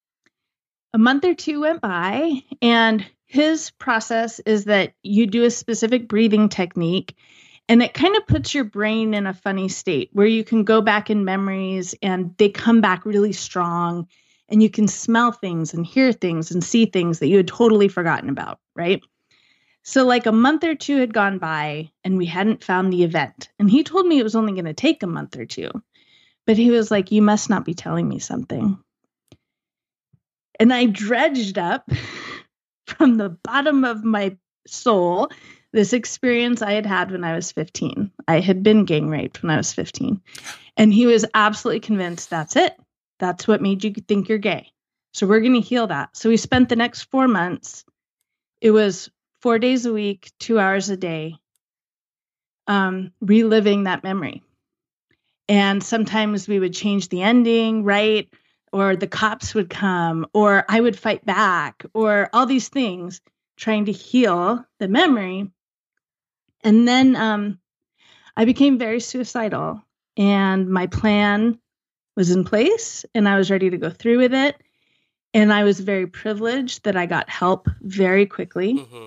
a month or two went by, and his process is that you do a specific breathing technique, and it kind of puts your brain in a funny state where you can go back in memories and they come back really strong, and you can smell things and hear things and see things that you had totally forgotten about, right? So like a month or two had gone by and we hadn't found the event. And he told me it was only going to take a month or two. But he was like, you must not be telling me something. And I dredged up from the bottom of my soul this experience I had had when I was fifteen. I had been gang raped when I was fifteen. And he was absolutely convinced that's it. That's what made you think you're gay. So we're going to heal that. So we spent the next four months. It was four days a week, two hours a day, um, reliving that memory. And sometimes we would change the ending, right? Or the cops would come, or I would fight back, or all these things, trying to heal the memory. And then um, I became very suicidal, and my plan was in place, and I was ready to go through with it. And I was very privileged that I got help very quickly. Mm-hmm.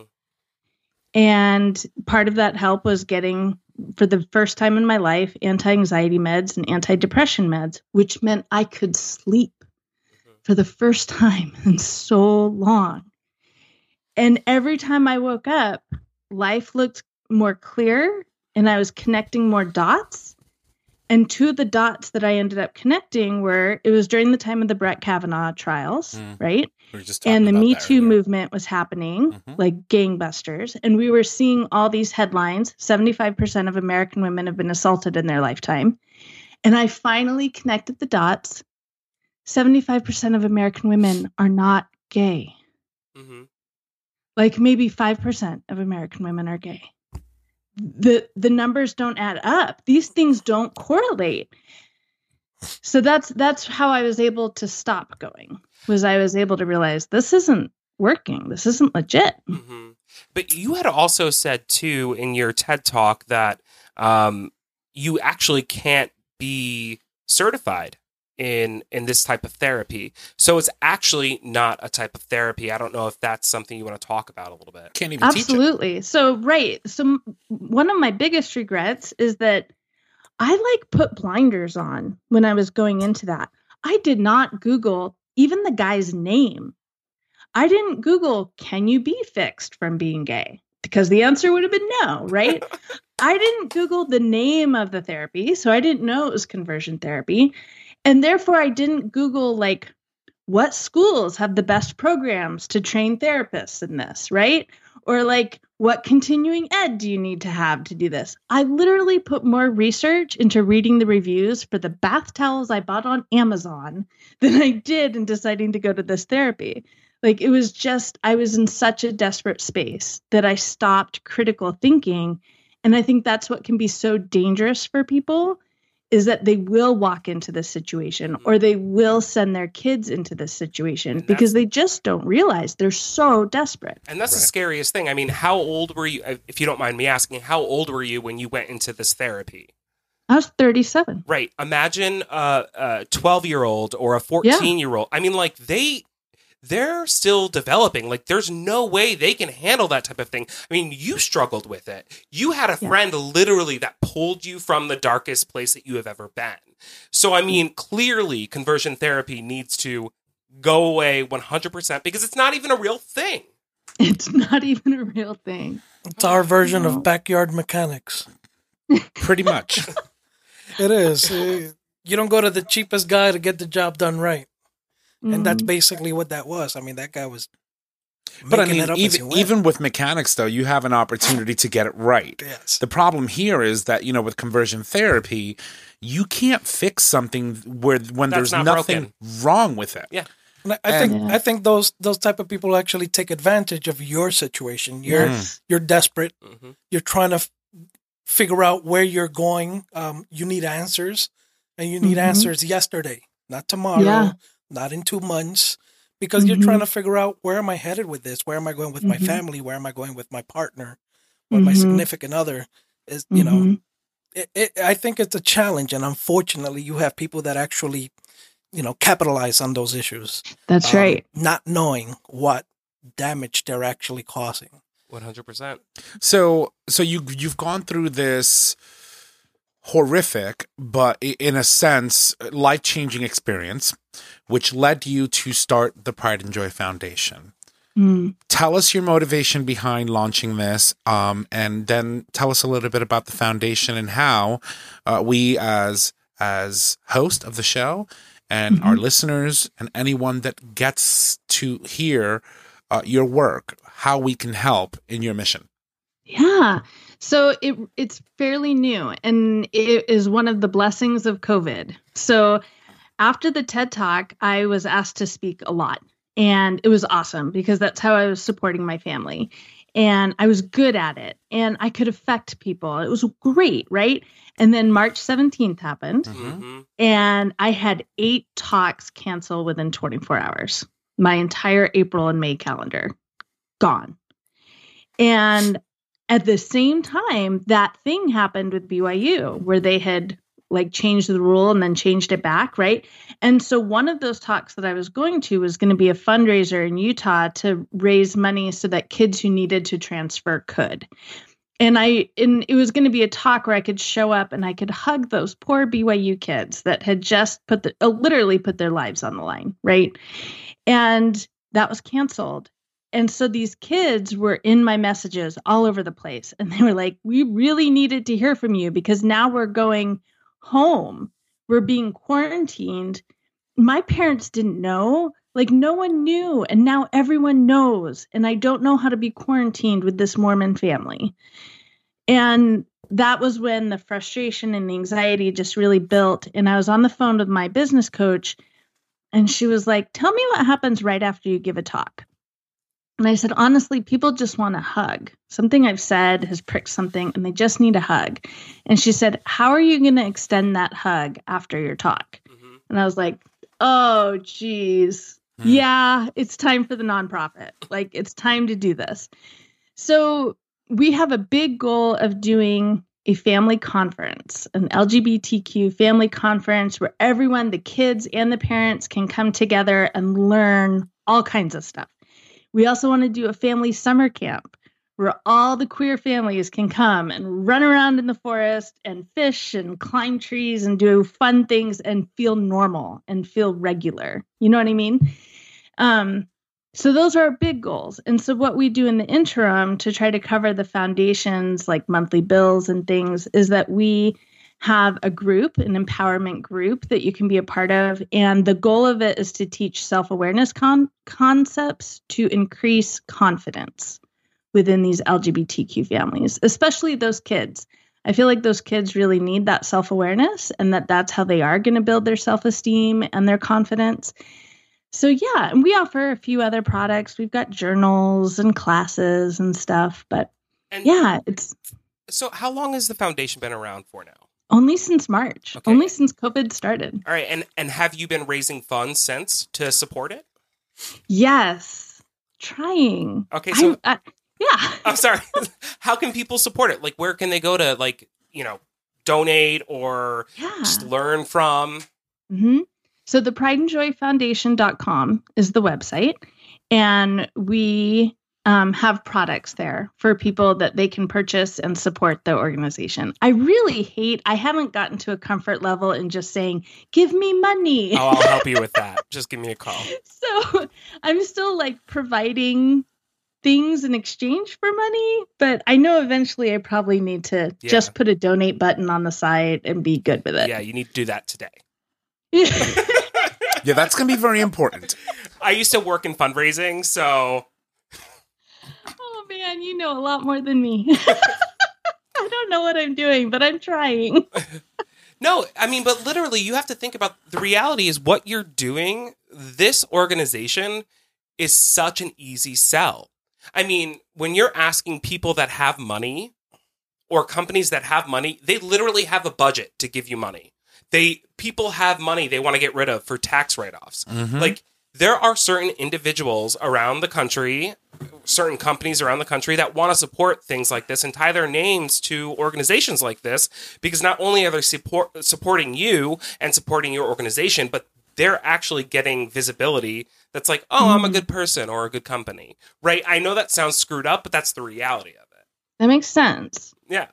And part of that help was getting, for the first time in my life, anti-anxiety meds and antidepressant meds, which meant I could sleep for the first time in so long. And every time I woke up, life looked more clear and I was connecting more dots. And two of the dots that I ended up connecting were, it was during the time of the Brett Kavanaugh trials, Mm. right? We were just talking And the about Me that Too earlier. movement was happening, Mhm. like gangbusters. And we were seeing all these headlines. seventy-five percent of American women have been assaulted in their lifetime. And I finally connected the dots. seventy-five percent of American women are not gay. Mm-hmm. Like maybe five percent of American women are gay. The the numbers don't add up. These things don't correlate. So that's that's how I was able to stop going. Was I was able to realize this isn't working. This isn't legit. Mm-hmm. But you had also said too in your TED Talk that um, you actually can't be certified in in this type of therapy. So it's actually not a type of therapy. I don't know if that's something you want to talk about a little bit. Can't even teach it. Absolutely. So right. So m- one of my biggest regrets is that I like put blinders on when I was going into that. I did not Google even the guy's name. I didn't Google, can you be fixed from being gay? Because the answer would have been no, right? I didn't Google the name of the therapy, so I didn't know it was conversion therapy. And therefore, I didn't Google, like, what schools have the best programs to train therapists in this, right? Or, like, what continuing ed do you need to have to do this? I literally put more research into reading the reviews for the bath towels I bought on Amazon than I did in deciding to go to this therapy. Like, it was just, I was in such a desperate space that I stopped critical thinking And I think that's what can be so dangerous for people, is that they will walk into this situation or they will send their kids into this situation because they just don't realize they're so desperate. And that's Right. the scariest thing. I mean, how old were you, if you don't mind me asking, how old were you when you went into this therapy? I was thirty-seven. Right. Imagine a, a twelve-year-old or a fourteen-year-old. I mean, like, they... they're still developing. Like, there's no way they can handle that type of thing. I mean, you struggled with it. You had a friend yeah. literally that pulled you from the darkest place that you have ever been. So, I mean, clearly conversion therapy needs to go away one hundred percent because it's not even a real thing. It's not even a real thing. It's our version no. of backyard mechanics. Pretty much. It is. You don't go to the cheapest guy to get the job done right. And that's basically what that was. I mean, that guy was But I making mean, it up even, as he went. even with mechanics, though, you have an opportunity to get it right. Yes. The problem here is that, you know, with conversion therapy, you can't fix something where when That's there's not nothing broken. wrong with it. Yeah. And I, I think And- I think those those type of people actually take advantage of your situation. You're Yes. you're desperate. Mm-hmm. You're trying to f- figure out where you're going. Um, you need answers, and you need Mhm. answers yesterday, not tomorrow, Yeah. not in two months, because you're Mhm. trying to figure out where am I headed with this? Where am I going with my Mhm. family? Where am I going with my partner? Or my Mhm. significant other? Is you know. Mhm. It, it, I think it's a challenge, and unfortunately, you have people that actually, you know, capitalize on those issues. That's um, right. Not knowing what damage they're actually causing. one hundred percent. So, so you you've gone through this horrific, but i- in a sense, life changing experience, which led you to start the Pride and Joy Foundation. Mm. Tell us your motivation behind launching this, um, and then tell us a little bit about the foundation and how uh, we, as as host of the show, and Mm-hmm. our listeners, and anyone that gets to hear uh, your work, how we can help in your mission. Yeah. So it it's fairly new, and it is one of the blessings of COVID. So after the TED Talk, I was asked to speak a lot, and it was awesome because that's how I was supporting my family, and I was good at it, and I could affect people. It was great, right? And then March seventeenth happened, Mm-hmm. and I had eight talks cancel within twenty-four hours. My entire April and May calendar gone. And at the same time, that thing happened with B Y U where they had like changed the rule and then changed it back, right? And so one of those talks that I was going to was going to be a fundraiser in Utah to raise money so that kids who needed to transfer could. And I and it was going to be a talk where I could show up and I could hug those poor B Y U kids that had just put the uh, literally put their lives on the line, right? And that was canceled. And so these kids were in my messages all over the place. And they were like, we really needed to hear from you because now we're going home. We're being quarantined. My parents didn't know. Like no one knew. And now everyone knows. And I don't know how to be quarantined with this Mormon family. And that was when the frustration and the anxiety just really built. And I was on the phone with my business coach. And she was like, tell me what happens right after you give a talk. And I said, honestly, people just want a hug. Something I've said has pricked something and they just need a hug. And she said, how are you going to extend that hug after your talk? Mm-hmm. And I was like, oh, geez. Hmm. Yeah, it's time for the nonprofit. Like, it's time to do this. So we have a big goal of doing a family conference, an L G B T Q family conference where everyone, the kids and the parents, can come together and learn all kinds of stuff. We also want to do a family summer camp where all the queer families can come and run around in the forest and fish and climb trees and do fun things and feel normal and feel regular. You know what I mean? Um, so those are our big goals. And so what we do in the interim to try to cover the foundations like monthly bills and things is that we have a group, an empowerment group that you can be a part of. And the goal of it is to teach self-awareness con- concepts to increase confidence within these L G B T Q families, especially those kids. I feel like those kids really need that self-awareness and that that's how they are going to build their self-esteem and their confidence. So yeah, and we offer a few other products. We've got journals and classes and stuff, but And yeah, it's So how long has the foundation been around for now? Only since March. Okay. Only since COVID started. All right, and and have you been raising funds since to support it? Yes. Trying. Okay, so I, I, yeah. I'm sorry. How can people support it? Like, where can they go to, like, you know, donate or Yeah. just learn from? Mm-hmm. So the pride and joy foundation dot com is the website. And we um, have products there for people that they can purchase and support the organization. I really hate, I haven't gotten to a comfort level in just saying, give me money. Oh, I'll help you with that. Just give me a call. So I'm still like providing things in exchange for money, but I know eventually I probably need to Yeah. just put a donate button on the site and be good with it. Yeah, you need to do that today. Yeah, that's going to be very important. I used to work in fundraising, so Oh man, you know a lot more than me. I don't know what I'm doing, but I'm trying. no, I mean, but literally, you have to think about the reality is what you're doing. This organization is such an easy sell. I mean, when you're asking people that have money or companies that have money, they literally have a budget to give you money. They people have money they want to get rid of for tax write-offs. Mhm. Like, there are certain individuals around the country, certain companies around the country that want to support things like this and tie their names to organizations like this, because not only are they support, supporting you and supporting your organization, but they're actually getting visibility that's like, oh, I'm a good person or a good company, right? I know that sounds screwed up, but that's the reality of it. That makes sense. Yeah.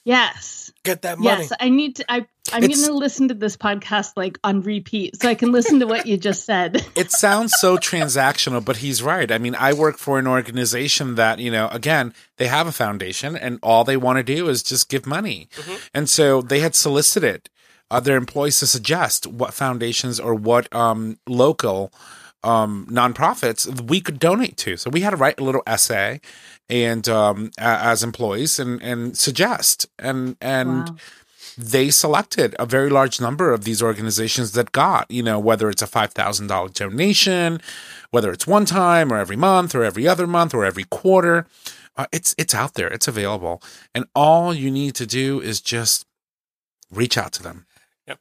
Yes. Get that money. Yes, I need to. I, I'm going It's- to listen to this podcast like on repeat so I can listen to what you just said. It sounds so transactional, but he's right. I mean, I work for an organization that, you know, again, they have a foundation and all they want to do is just give money. And so they had solicited uh, their employees to suggest what foundations or what um, local um, nonprofits we could donate to. So we had to write a little essay and um, a- as employees and, and suggest and, and, Wow. they selected a very large number of these organizations that got, you know, whether it's a five thousand dollars donation, whether it's one time or every month or every other month or every quarter. Uh, it's it's out there. It's available. And all you need to do is just reach out to them. Yep.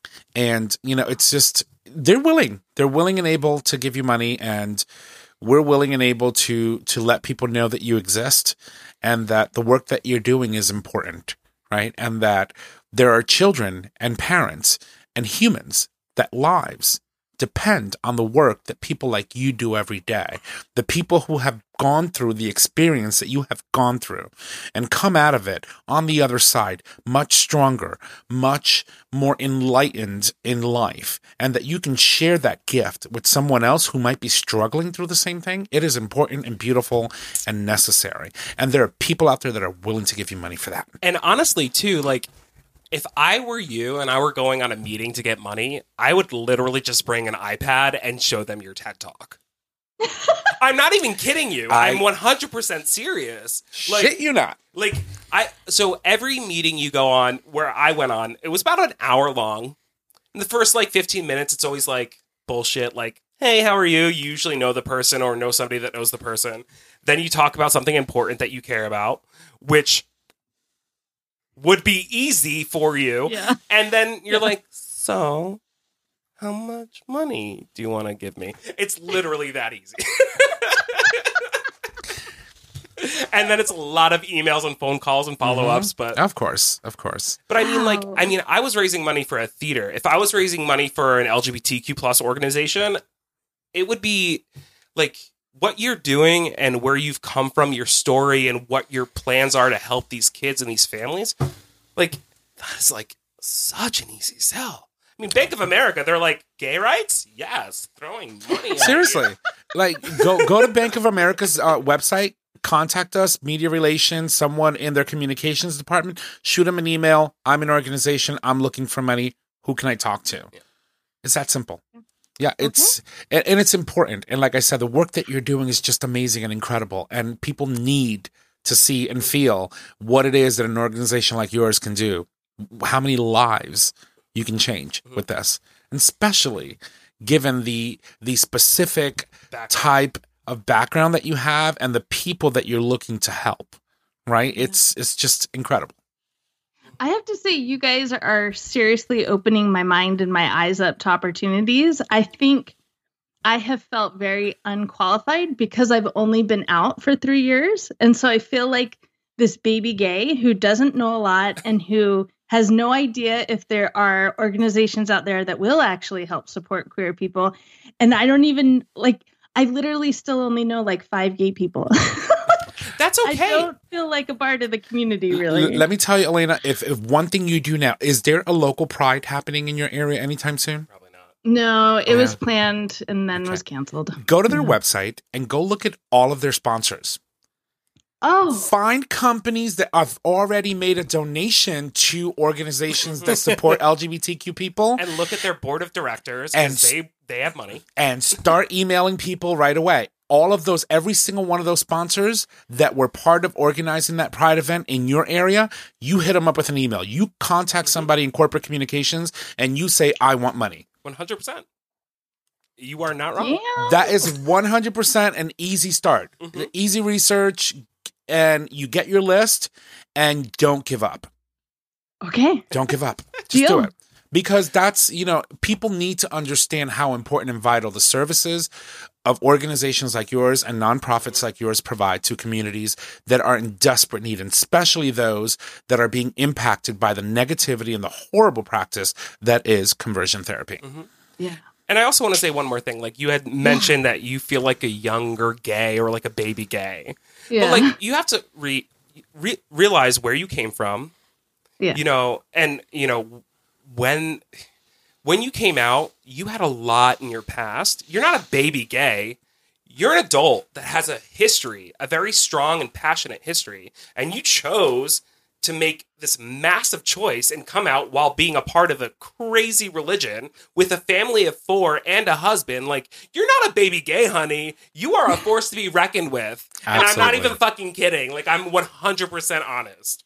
And, you know, it's just, they're willing. They're willing and able to give you money. And we're willing and able to to let people know that you exist and that the work that you're doing is important, right? And that there are children and parents and humans that lives depend on the work that people like you do every day. The people who have gone through the experience that you have gone through and come out of it on the other side much stronger, much more enlightened in life, and that you can share that gift with someone else who might be struggling through the same thing. It is important and beautiful and necessary. And there are people out there that are willing to give you money for that. And honestly, too, like, if I were you and I were going on a meeting to get money, I would literally just bring an iPad and show them your TED Talk. I'm not even kidding you. I- I'm one hundred percent serious. Like, Shit you not. like I so every meeting you go on where I went on, it was about an hour long. In the first like fifteen minutes, it's always like bullshit, like, hey, how are you? You usually know the person or know somebody that knows the person. Then you talk about something important that you care about, which would be easy for you. Yeah. And then you're like, so how much money do you want to give me? It's literally that easy. And then it's a lot of emails and phone calls and follow-ups, but Of course, of course. but I mean, like, Wow. I mean, I was raising money for a theater. If I was raising money for an L G B T Q plus organization, it would be like what you're doing and where you've come from, your story, and what your plans are to help these kids and these families. Like, that's like such an easy sell. I mean, Bank of America, they're like, gay rights? Yes, throwing money. at Seriously, you. like go go to Bank of America's uh, website, contact us, media relations, someone in their communications department, shoot them an email. I'm an organization. I'm looking for money. Who can I talk to? Yeah. It's that simple. Yeah, it's and, and it's important. And like I said, the work that you're doing is just amazing and incredible. And people need to see and feel what it is that an organization like yours can do. How many lives you can change with this, and especially given the the specific Background. type of background that you have and the people that you're looking to help, right? It's it's just incredible. I have to say, you guys are seriously opening my mind and my eyes up to opportunities. I think I have felt very unqualified because I've only been out for three years. And so I feel like this baby gay who doesn't know a lot and who has no idea if there are organizations out there that will actually help support queer people. And I don't even, like, I literally still only know like five gay people. That's okay. I don't feel like a part of the community, really. L- let me tell you, Elena, if, if one thing you do now, is there a local pride happening in your area anytime soon? Probably not. No, it Oh, was yeah. planned and then Okay. was canceled. Go to their Yeah. website and go look at all of their sponsors. Oh, Find companies that have already made a donation to organizations that support L G B T Q people And look at their board of directors And because s- they, they have money. and start emailing people right away. All of those, every single one of those sponsors that were part of organizing that Pride event in your area, you hit them up with an email. You contact somebody in corporate communications and you say, I want money. one hundred percent. You are not wrong. yeah. That is one hundred percent an easy start. Mhm. Easy research, and you get your list and don't give up. Okay. Don't give up. Just do Deal. it. Because that's, you know, people need to understand how important and vital the services of organizations like yours and nonprofits like yours provide to communities that are in desperate need, and especially those that are being impacted by the negativity and the horrible practice that is conversion therapy. Yeah. And I also want to say one more thing. Like, you had mentioned that you feel like a younger gay or like a baby gay. Yeah. But, like, you have to re- re- realize where you came from, yeah. you know, and, you know, when when you came out, you had a lot in your past. You're not a baby gay. You're an adult that has a history, a very strong and passionate history. And you chose to make this massive choice and come out while being a part of a crazy religion with a family of four and a husband. Like, you're not a baby gay, honey. You are a force to be reckoned with. And I'm not Absolutely. even fucking kidding. Like, I'm one hundred percent honest.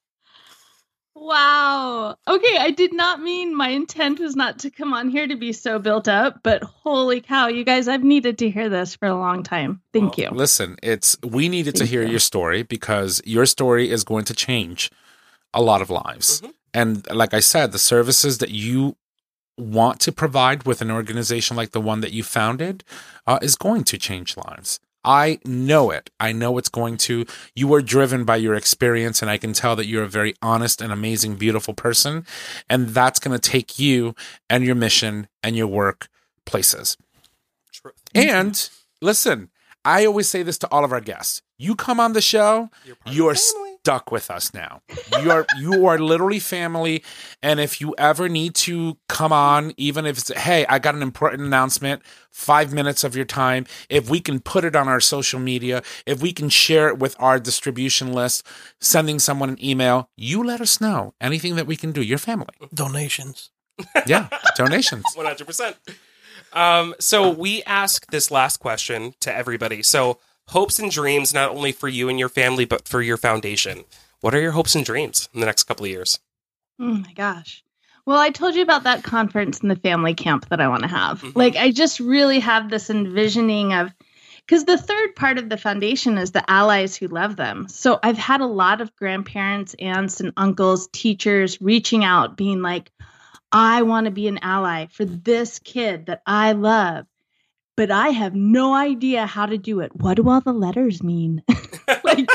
Wow. Okay, I did not mean, my intent was not to come on here to be so built up, but holy cow, you guys, I've needed to hear this for a long time. Thank you. Listen, it's we needed to Thank hear you. your story because your story is going to change a lot of lives. Mhm. And like I said, the services that you want to provide with an organization like the one that you founded uh, is going to change lives. I know it. I know it's going to. You are driven by your experience, and I can tell that you're a very honest and amazing, beautiful person. And that's going to take you and your mission and your work places. Truth. And listen, I always say this to all of our guests. You come on the show, You're part of you the are family. stuck with us now. You are you are literally family. And if you ever need to come on, even if it's, hey, I got an important announcement, five minutes of your time, if we can put it on our social media, if we can share it with our distribution list, sending someone an email, you let us know. Anything that we can do, your family. Donations. Yeah, donations. one hundred percent. Um, so we ask this last question to everybody. So, hopes and dreams, not only for you and your family, but for your foundation. What are your hopes and dreams in the next couple of years? Oh my gosh. Well, I told you about that conference and the family camp that I want to have. Mhm. Like, I just really have this envisioning of, because the third part of the foundation is the allies who love them. So I've had a lot of grandparents, aunts, and uncles, teachers reaching out, being like, I want to be an ally for this kid that I love, but I have no idea how to do it. What do all the letters mean? Like,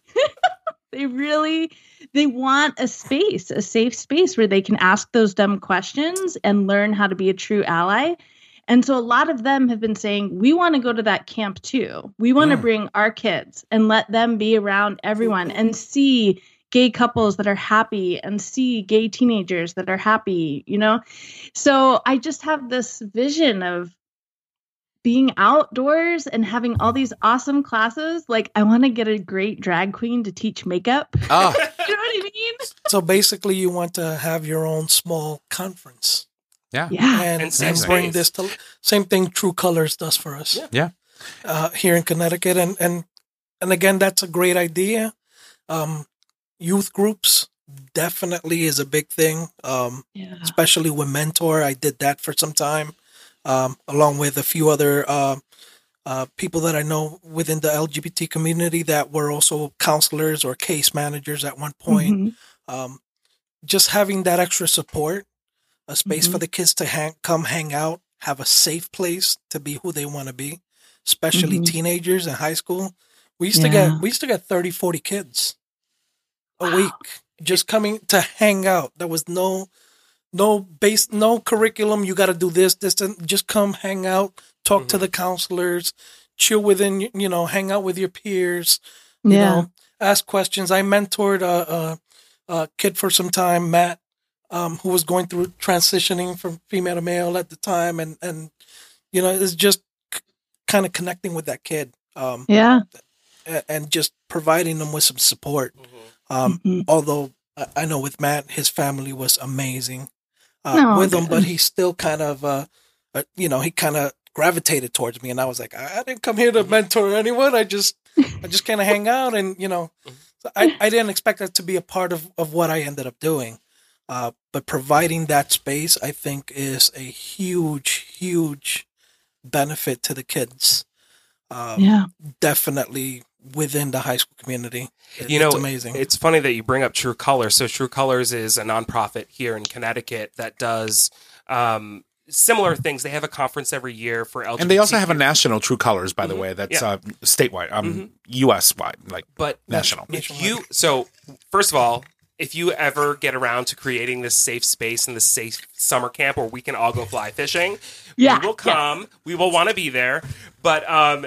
they really, they want a space, a safe space where they can ask those dumb questions and learn how to be a true ally. And so a lot of them have been saying, we want to go to that camp too. We want to Mm. bring our kids and let them be around everyone and see gay couples that are happy and see gay teenagers that are happy, you know? So I just have this vision of being outdoors and having all these awesome classes. Like, I want to get a great drag queen to teach makeup. Oh, You know what I mean? So basically, you want to have your own small conference yeah. Yeah. and, And same and bring space. this to same thing. True Colors does for us. Yeah. Yeah. Uh, here in Connecticut, and and and again, that's a great idea. Um, youth groups definitely is a big thing. Um, Yeah. especially with Mentor, I did that for some time, um, along with a few other uh, uh, people that I know within the L G B T community that were also counselors or case managers at one point. Mhm. Um, just having that extra support, a space Mhm. for the kids to hang, come hang out, have a safe place to be who they want to be, especially Mhm. teenagers in high school. We used to Yeah. get we used to get thirty, forty kids a Wow. week just coming to hang out. There was no no base, no curriculum. You got to do this, this, and just come hang out, talk to Mhm. the counselors, chill within, you know, hang out with your peers, you Yeah. know, ask questions. I mentored a, a, a kid for some time, Matt, um, who was going through transitioning from female to male at the time. And, and, you know, it's just c- kind of connecting with that kid, um, Yeah. a- and just providing them with some support. Mhm. Um, Mhm. although I I know with Matt, his family was amazing uh, Oh, with him, good. but he still kind of, uh, uh, you know, he kind of gravitated towards me, and I was like, I, I didn't come here to mentor anyone. I just, I just kind of hang out, and you know, so I, I didn't expect that to be a part of of what I ended up doing. Uh, but providing that space, I think, is a huge, huge benefit to the kids. Um, Yeah. Definitely within the high school community. It- You know, it's amazing. It's funny that you bring up True Colors. So True Colors is a nonprofit here in Connecticut that does um, similar things. They have a conference every year for L G B T Q. And they also have a national True Colors, by the Mhm. way, that's Yeah. uh, statewide, um, U S wide, like But national. if you so first of all, if you ever get around to creating this safe space and this safe summer camp where we can all go fly fishing, Yeah, we will yeah. come. We will want to be there. But um,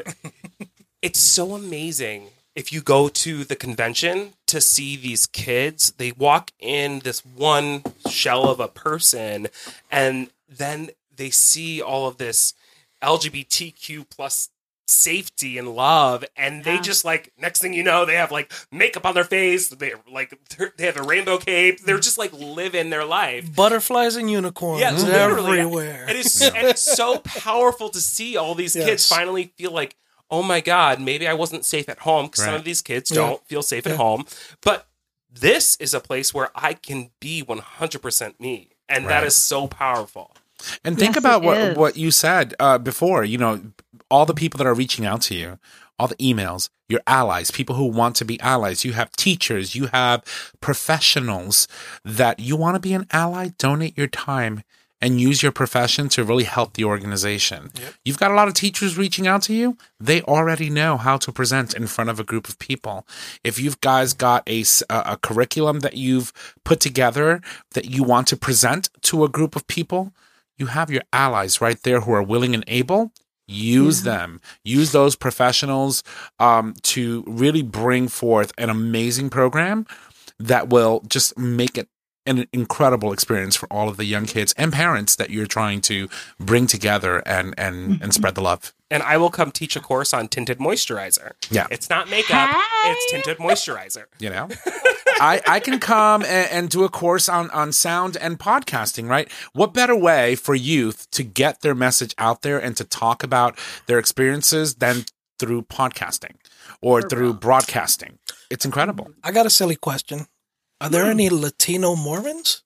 it's so amazing if you go to the convention to see these kids. They walk in this one shell of a person, and then they see all of this L G B T Q plus safety and love, and they Yeah. just like next thing you know they have like makeup on their face, they like they have a rainbow cape, they're just like living their life. Butterflies and unicorns Yeah, literally. everywhere. And it's and it's so powerful to see all these kids Yes. finally feel like, oh my God, maybe I wasn't safe at home, because some Right. of these kids Yeah. don't feel safe Yeah. at home, but this is a place where I can be one hundred percent me, and that Right. is so powerful. And think Yes, about it what is. what you said uh, before. You know, all the people that are reaching out to you, all the emails, your allies, people who want to be allies. You have teachers, you have professionals that you want to be an ally. Donate your time and use your profession to really help the organization. You've got a lot of teachers reaching out to you. They already know how to present in front of a group of people. If you've guys got a, s- a- a curriculum that you've put together that you want to present to a group of people, you have your allies right there who are willing and able. Use them. Use those professionals um, to really bring forth an amazing program that will just make it an incredible experience for all of the young kids and parents that you're trying to bring together and and and spread the love. And I will come teach a course on tinted moisturizer. Yeah. It's not makeup, Hey! it's tinted moisturizer. You know, I I can come and, and do a course on on sound and podcasting. Right? What better way for youth to get their message out there and to talk about their experiences than through podcasting or through broadcasting? It's incredible. I got a silly question. Are there any Latino Mormons?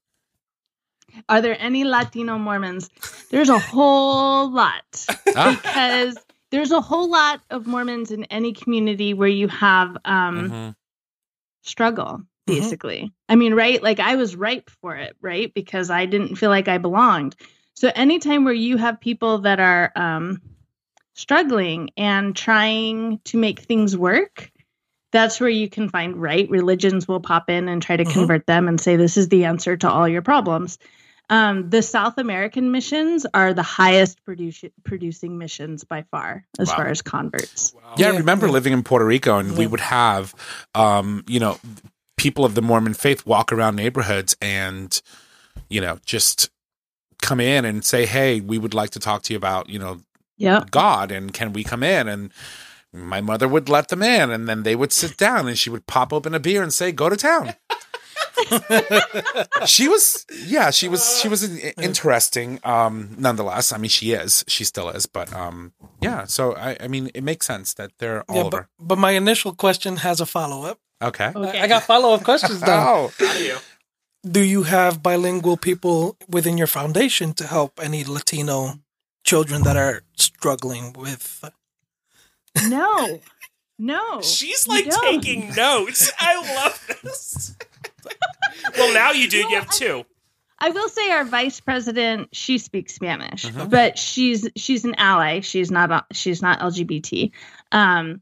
Are there any Latino Mormons? There's a whole lot, Ah, because there's a whole lot of Mormons in any community where you have um, mhm. struggle, basically. I mean, right? Like I was ripe for it, right? Because I didn't feel like I belonged. So anytime where you have people that are um, struggling and trying to make things work, that's where you can find right religions will pop in and try to Mhm. convert them and say this is the answer to all your problems. Um, the South American missions are the highest produce- producing missions by far, as Wow. far as converts. Yeah, I Yeah, remember yeah. living in Puerto Rico, and we Yeah. would have, um, you know, people of the Mormon faith walk around neighborhoods and, you know, just come in and say, "Hey, we would like to talk to you about, you know, Yep. God, and can we come in?" And my mother would let them in, and then they would sit down, and she would pop open a beer and say, "Go to town." She was, yeah, she was, she was in- interesting. Um, nonetheless, I mean, she is, she still is, but um, yeah. So I, I mean, it makes sense that they're all Yeah, over. but, but my initial question has a follow up. Okay. Okay. I got follow up questions now. Oh, How do you? Do you have bilingual people within your foundation to help any Latino children that are struggling with No, no. She's you like don't. taking notes. I love this. Well, now you do. No, You have I- two. I will say our vice president, she speaks Spanish, Mhm. but she's she's an ally. She's not a- she's not L G B T. Um,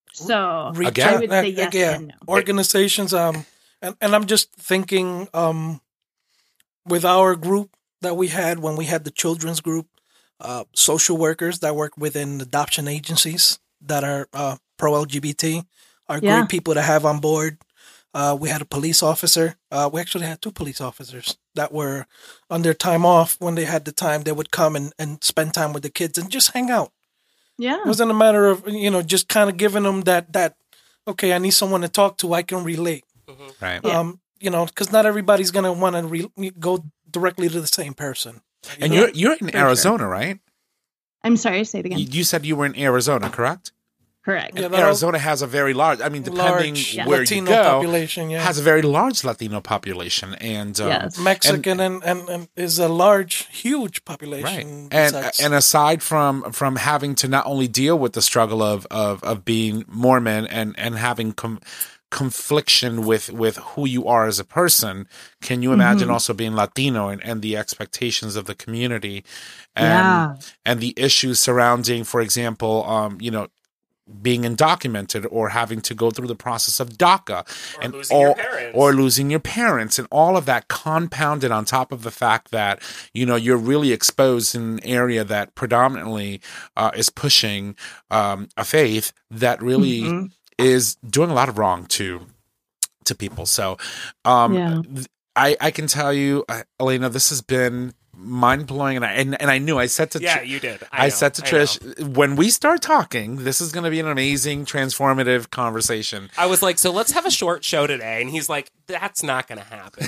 so Reach Again? I would say uh, yes yeah. and no. Organizations, um, and, and I'm just thinking, um, with our group that we had when we had the children's group, uh, social workers that work within adoption agencies that are uh, pro L G B T are Yeah. great people to have on board. Uh, we had a police officer. Uh, we actually had two police officers that were on their time off. When they had the time, they would come and, and spend time with the kids and just hang out. Yeah, It wasn't a matter of, you know, just kind of giving them that, that, okay, I need someone to talk to. I can relate. Right. Yeah. Um, you know, because not everybody's going to want to re- go directly to the same person. And you're you're in For sure. Arizona, right? I'm sorry. Say it again. You, you said you were in Arizona, correct? Correct. Yeah, And that Arizona has a very large. I mean, depending large where Latino you go, population, yeah. has a very large Latino population, and um, Yes. Mexican and, and, and is a large, huge population. right. And besides- and aside from from having to not only deal with the struggle of of, of being Mormon and and having com- confliction with with who you are as a person, can you imagine Mhm. also being Latino and, and the expectations of the community, and Yeah. and the issues surrounding, for example, um, you know, being undocumented or having to go through the process of DACA Or and losing all, your parents. or losing your parents, and all of that compounded on top of the fact that, you know, you're really exposed in an area that predominantly uh, is pushing um, a faith that really Mhm. is doing a lot of wrong to to people. So um, Yeah. th- I, I can tell you, uh, Elena, this has been mind blowing, and I and, and I knew I said to Yeah, Tr- you did. I, I, know, said to I Trish, know. when we start talking, this is going to be an amazing, transformative conversation. I was like, so let's have a short show today. And he's like, that's not going to happen.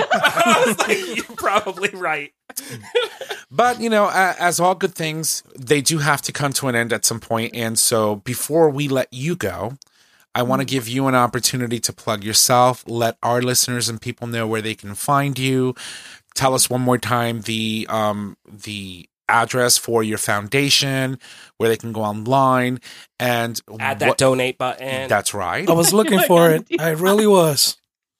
I was like, you're probably right. But, you know, a- as all good things, they do have to come to an end at some point. And so before we let you go, I want to give you an opportunity to plug yourself, let our listeners and people know where they can find you. Tell us one more time the um, the address for your foundation, where they can go online, and Add that what- donate button. That's right. I was looking for it. I really was.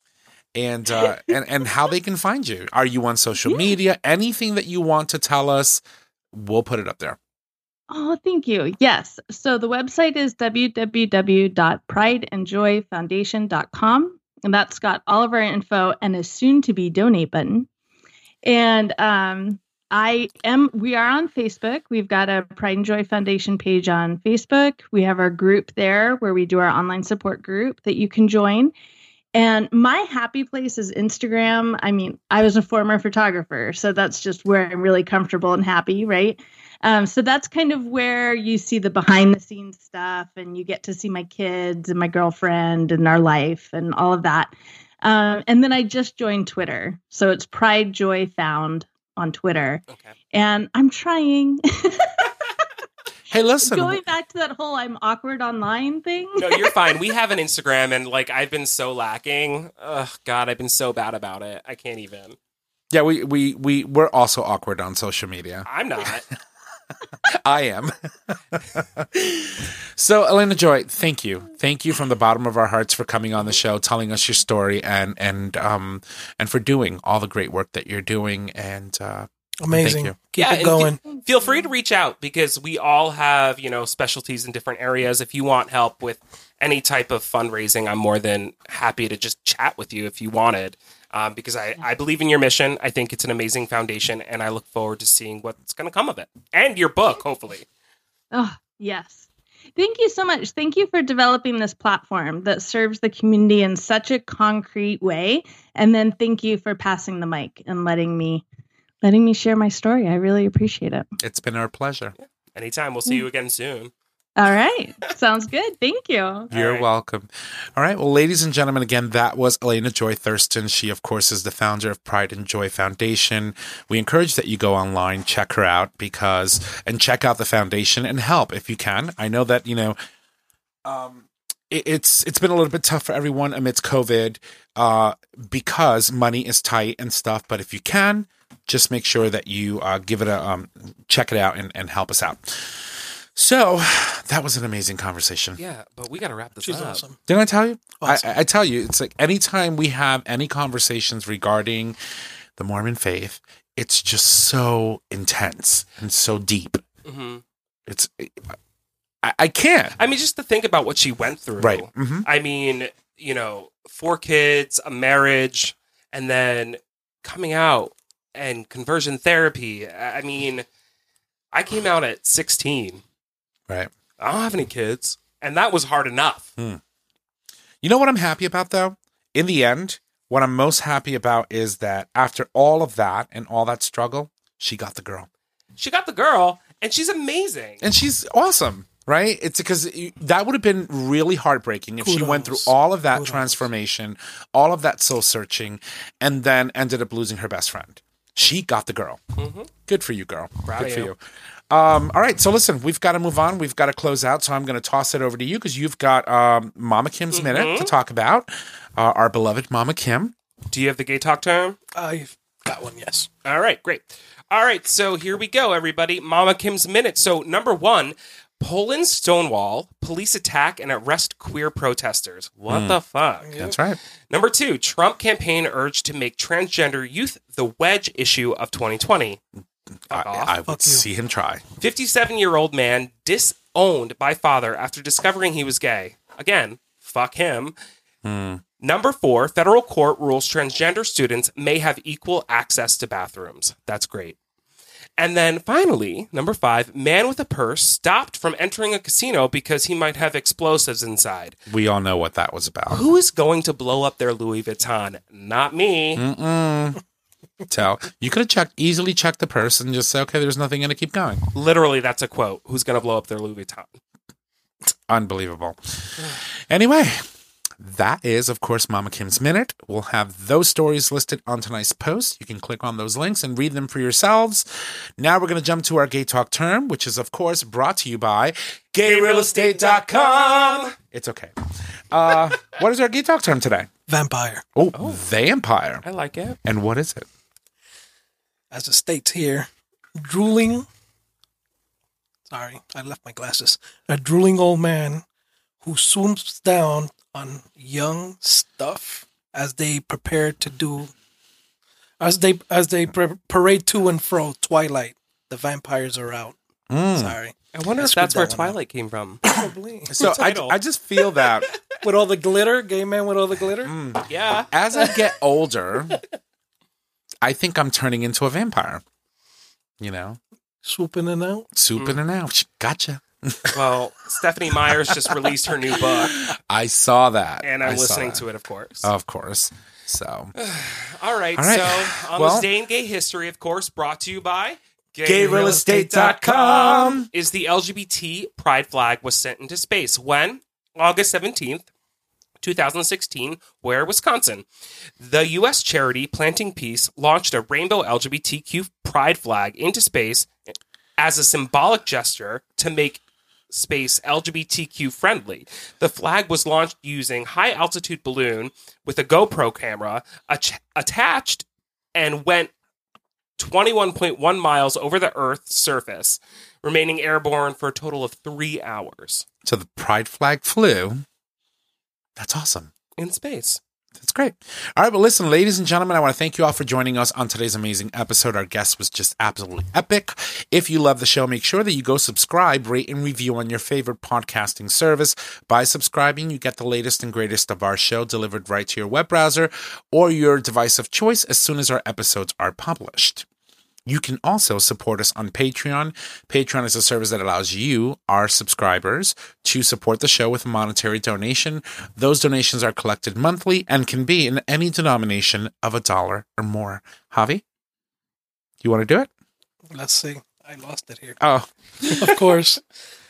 and uh, and and how they can find you. Are you on social media? Anything that you want to tell us, we'll put it up there. Oh, thank you. Yes. So the website is w w w dot pride and joy foundation dot com. And that's got all of our info and a soon to be donate button. And um, I am, we are on Facebook. We've got a Pride and Joy Foundation page on Facebook. We have our group there where we do our online support group that you can join. And my happy place is Instagram. I mean, I was a former photographer, so that's just where I'm really comfortable and happy, right? Um, so that's kind of where you see the behind the scenes stuff, and you get to see my kids and my girlfriend and our life and all of that. Um, and then I just joined Twitter. So it's Pride Joy Found on Twitter. Okay. And I'm trying. Hey, listen. Going back to that whole I'm awkward online thing. No, you're fine. We have an Instagram, and like I've been so lacking. Ugh, God, I've been so bad about it. I can't even. Yeah, we we we we're also awkward on social media. I'm not. I am. So, Elena Joy, thank you, thank you from the bottom of our hearts for coming on the show, telling us your story, and and um and for doing all the great work that you're doing. And uh, Amazing. Thank you. Keep Yeah, it and going. fe- Feel free to reach out because we all have, you know, specialties in different areas. If you want help with any type of fundraising, I'm more than happy to just chat with you if you wanted. Um, because I, I believe in your mission. I think it's an amazing foundation, and I look forward to seeing what's going to come of it. And your book, hopefully. Oh, yes. Thank you so much. Thank you for developing this platform that serves the community in such a concrete way. And then thank you for passing the mic and letting me letting me share my story. I really appreciate it. it's been our pleasure. Anytime. We'll see you again soon. All right. Sounds good. Thank you. You're right. welcome. All right. Well, ladies and gentlemen, again, that was Elena Joy Thurston. She, of course, is the founder of Pride and Joy Foundation. We encourage that you go online, check her out, because, and check out the foundation and help if you can. I know that, you know, um, it, it's it's been a little bit tough for everyone amidst COVID uh, because money is tight and stuff. But if you can, just make sure that you uh, give it a um, check it out and, and help us out. So that was an amazing conversation. Yeah, but we got to wrap this She's up. awesome. Didn't I tell you? Awesome. I, I tell you, it's like anytime we have any conversations regarding the Mormon faith, it's just so intense and so deep. hmm It's I, I can't. I mean, just to think about what she went through. Right. Mhm. I mean, you know, four kids, a marriage, and then coming out and conversion therapy. I mean, I came out at sixteen. Right. I don't have any kids. And that was hard enough. You know what I'm happy about, though? In the end, what I'm most happy about is that after all of that and all that struggle, she got the girl. She got the girl, and she's amazing. And she's awesome, right? It's because you- that would have been really heartbreaking if she went through Kudos. all of that Kudos. transformation, all of that soul searching, and then ended up losing her best friend. She got the girl. Good for you, girl. Proud Good of for you. you. Um, all right, so listen, we've got to move on. We've got to close out, so I'm going to toss it over to you because you've got um, Mama Kim's Minute to talk about. Uh, our beloved Mama Kim. Do you have the gay talk term? I've got one, yes. All right, great. All right, so here we go, everybody. Mama Kim's Minute. So, number one, Poland Stonewall, police attack and arrest queer protesters. What the fuck? That's right. Number two, Trump campaign urged to make transgender youth the wedge issue of twenty twenty. I, off. I would Fuck you. see him try. fifty-seven-year-old man disowned by father after discovering he was gay. Again, fuck him. Number four, federal court rules transgender students may have equal access to bathrooms. That's great. And then finally, number five, man with a purse stopped from entering a casino because he might have explosives inside. We all know what that was about. Who is going to blow up their Louis Vuitton? Not me. Mm-mm. Tell you could have checked easily checked the purse and just say, okay, there's nothing in it. Keep going. Literally, that's a quote. Who's going to blow up their Louis Vuitton? Unbelievable. Anyway, that is, of course, Mama Kim's Minute. We'll have those stories listed on tonight's post. You can click on those links and read them for yourselves. Now we're going to jump to our Gay Talk term, which is, of course, brought to you by gay real estate dot com. It's okay. Uh, what is our Gay Talk term today? Vampire. Oh, vampire. I like it. And what is it? As it states here, drooling. Sorry, I left my glasses. A drooling old man who swoops down on young stuff as they prepare to do, as they as they par- parade to and fro. Twilight. The vampires are out. Sorry. I wonder I if screwed that's where that one up. Twilight came from. Probably. So I, title. I just feel that With all the glitter, gay man with all the glitter. Yeah. as I get older, I think I'm turning into a vampire. You know, Swooping in and out. swooping in and out. Gotcha. Well, Stephanie Myers just released her new book, I saw that. and I'm I saw listening that. to it, of course. Of course. So, All right. All right. So, on Well- this day in gay history, of course, brought to you by gay real estate dot com. is the L G B T pride flag was sent into space when? August seventeenth, twenty sixteen, where? Wisconsin. The U S charity Planting Peace launched a rainbow L G B T Q pride flag into space as a symbolic gesture to make space L G B T Q friendly. The flag was launched using high altitude balloon with a GoPro camera ach- attached and went twenty-one point one miles over the Earth's surface, remaining airborne for a total of three hours So the pride flag flew. That's awesome. in space. That's great. All right, well, listen, ladies and gentlemen, I want to thank you all for joining us on today's amazing episode. Our guest was just absolutely epic. If you love the show, make sure that you go subscribe, rate, and review on your favorite podcasting service. By subscribing, you get the latest and greatest of our show delivered right to your web browser or your device of choice as soon as our episodes are published. You can also support us on Patreon. Patreon is a service that allows you, our subscribers, to support the show with a monetary donation. Those donations are collected monthly and can be in any denomination of a dollar or more. Javi, you want to do it? Let's see. I lost it here. Oh, Of course.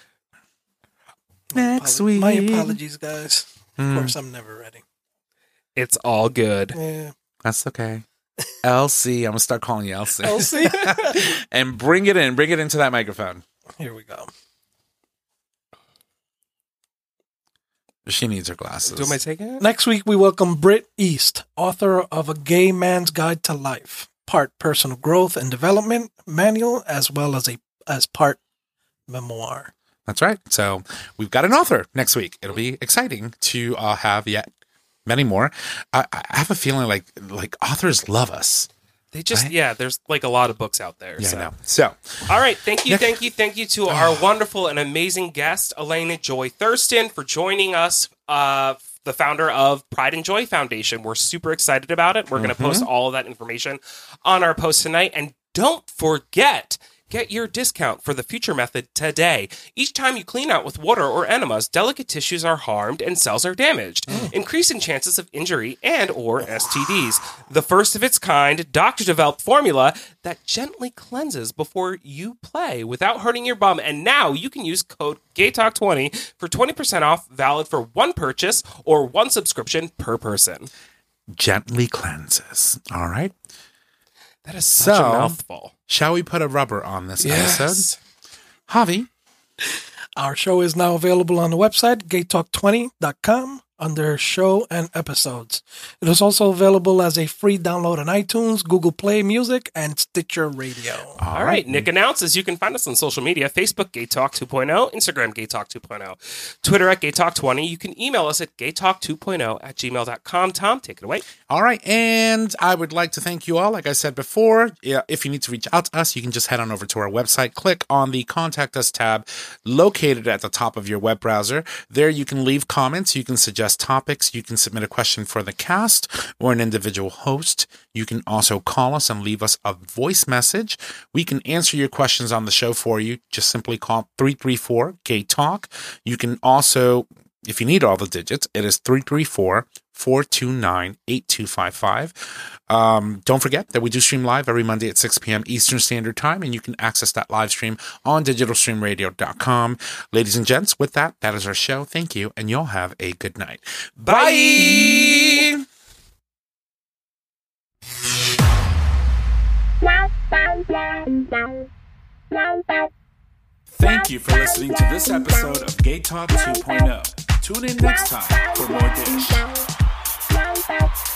next Apolo- week. My apologies, guys. Of Mm. course, I'm never ready. It's all good. Yeah. That's okay. Elsie, I'm going to start calling you Elsie. Elsie. And bring it in. Bring it into that microphone. Here we go. She needs her glasses. Do am I taking it? Next week, we welcome Britt East, author of A Gay Man's Guide to Life, part personal growth and development manual, as well as a as part memoir. That's right. So we've got an author next week. It'll be exciting to uh, have yet many more. I, I have a feeling like like authors love us. They just, right? yeah, there's like a lot of books out there. Yeah, so. I know. So, all right. Thank you, Nick- thank you, thank you to our wonderful and amazing guest, Elena Joy Thurston, for joining us, uh, the founder of Pride and Joy Foundation. We're super excited about it. We're going to Mm-hmm. post all of that information on our post tonight. And don't forget, get your discount for the Future Method today. Each time you clean out with water or enemas, delicate tissues are harmed and cells are damaged, Oh. increasing chances of injury and or S T Ds. The first of its kind, doctor-developed formula that gently cleanses before you play without hurting your bum. And now you can use code Gay Talk twenty for twenty percent off, valid for one purchase or one subscription per person. Gently cleanses. All right. That is such So- a mouthful. Shall we put a rubber on this Yes. episode? Javi. Our show is now available on the website, gay talk twenty dot com, under show and episodes. It is also available as a free download on iTunes, Google Play Music, and Stitcher Radio. All right. Nick announces you can find us on social media, Facebook, Gay Talk two point oh, Instagram, Gay Talk two point oh, Twitter at Gay Talk twenty. You can email us at gay talk two point oh at gmail dot com. Tom, take it away. All right. And I would like to thank you all. Like I said before, yeah, if you need to reach out to us, you can just head on over to our website, click on the Contact Us tab located at the top of your web browser. There you can leave comments. You can suggest topics. You can submit a question for the cast or an individual host. You can also call us and leave us a voice message. We can answer your questions on the show for you. Just simply call three three four, Gay Talk. You can also, if you need all the digits, it is three three four, four two nine, eight two five five. Um, don't forget that we do stream live every Monday at six p.m. Eastern Standard Time, and you can access that live stream on digital stream radio dot com. Ladies and gents, with that, that is our show. Thank you, and y'all have a good night. Bye! Thank you for listening to this episode of Gay Talk two point oh. Tune in next time for more dish.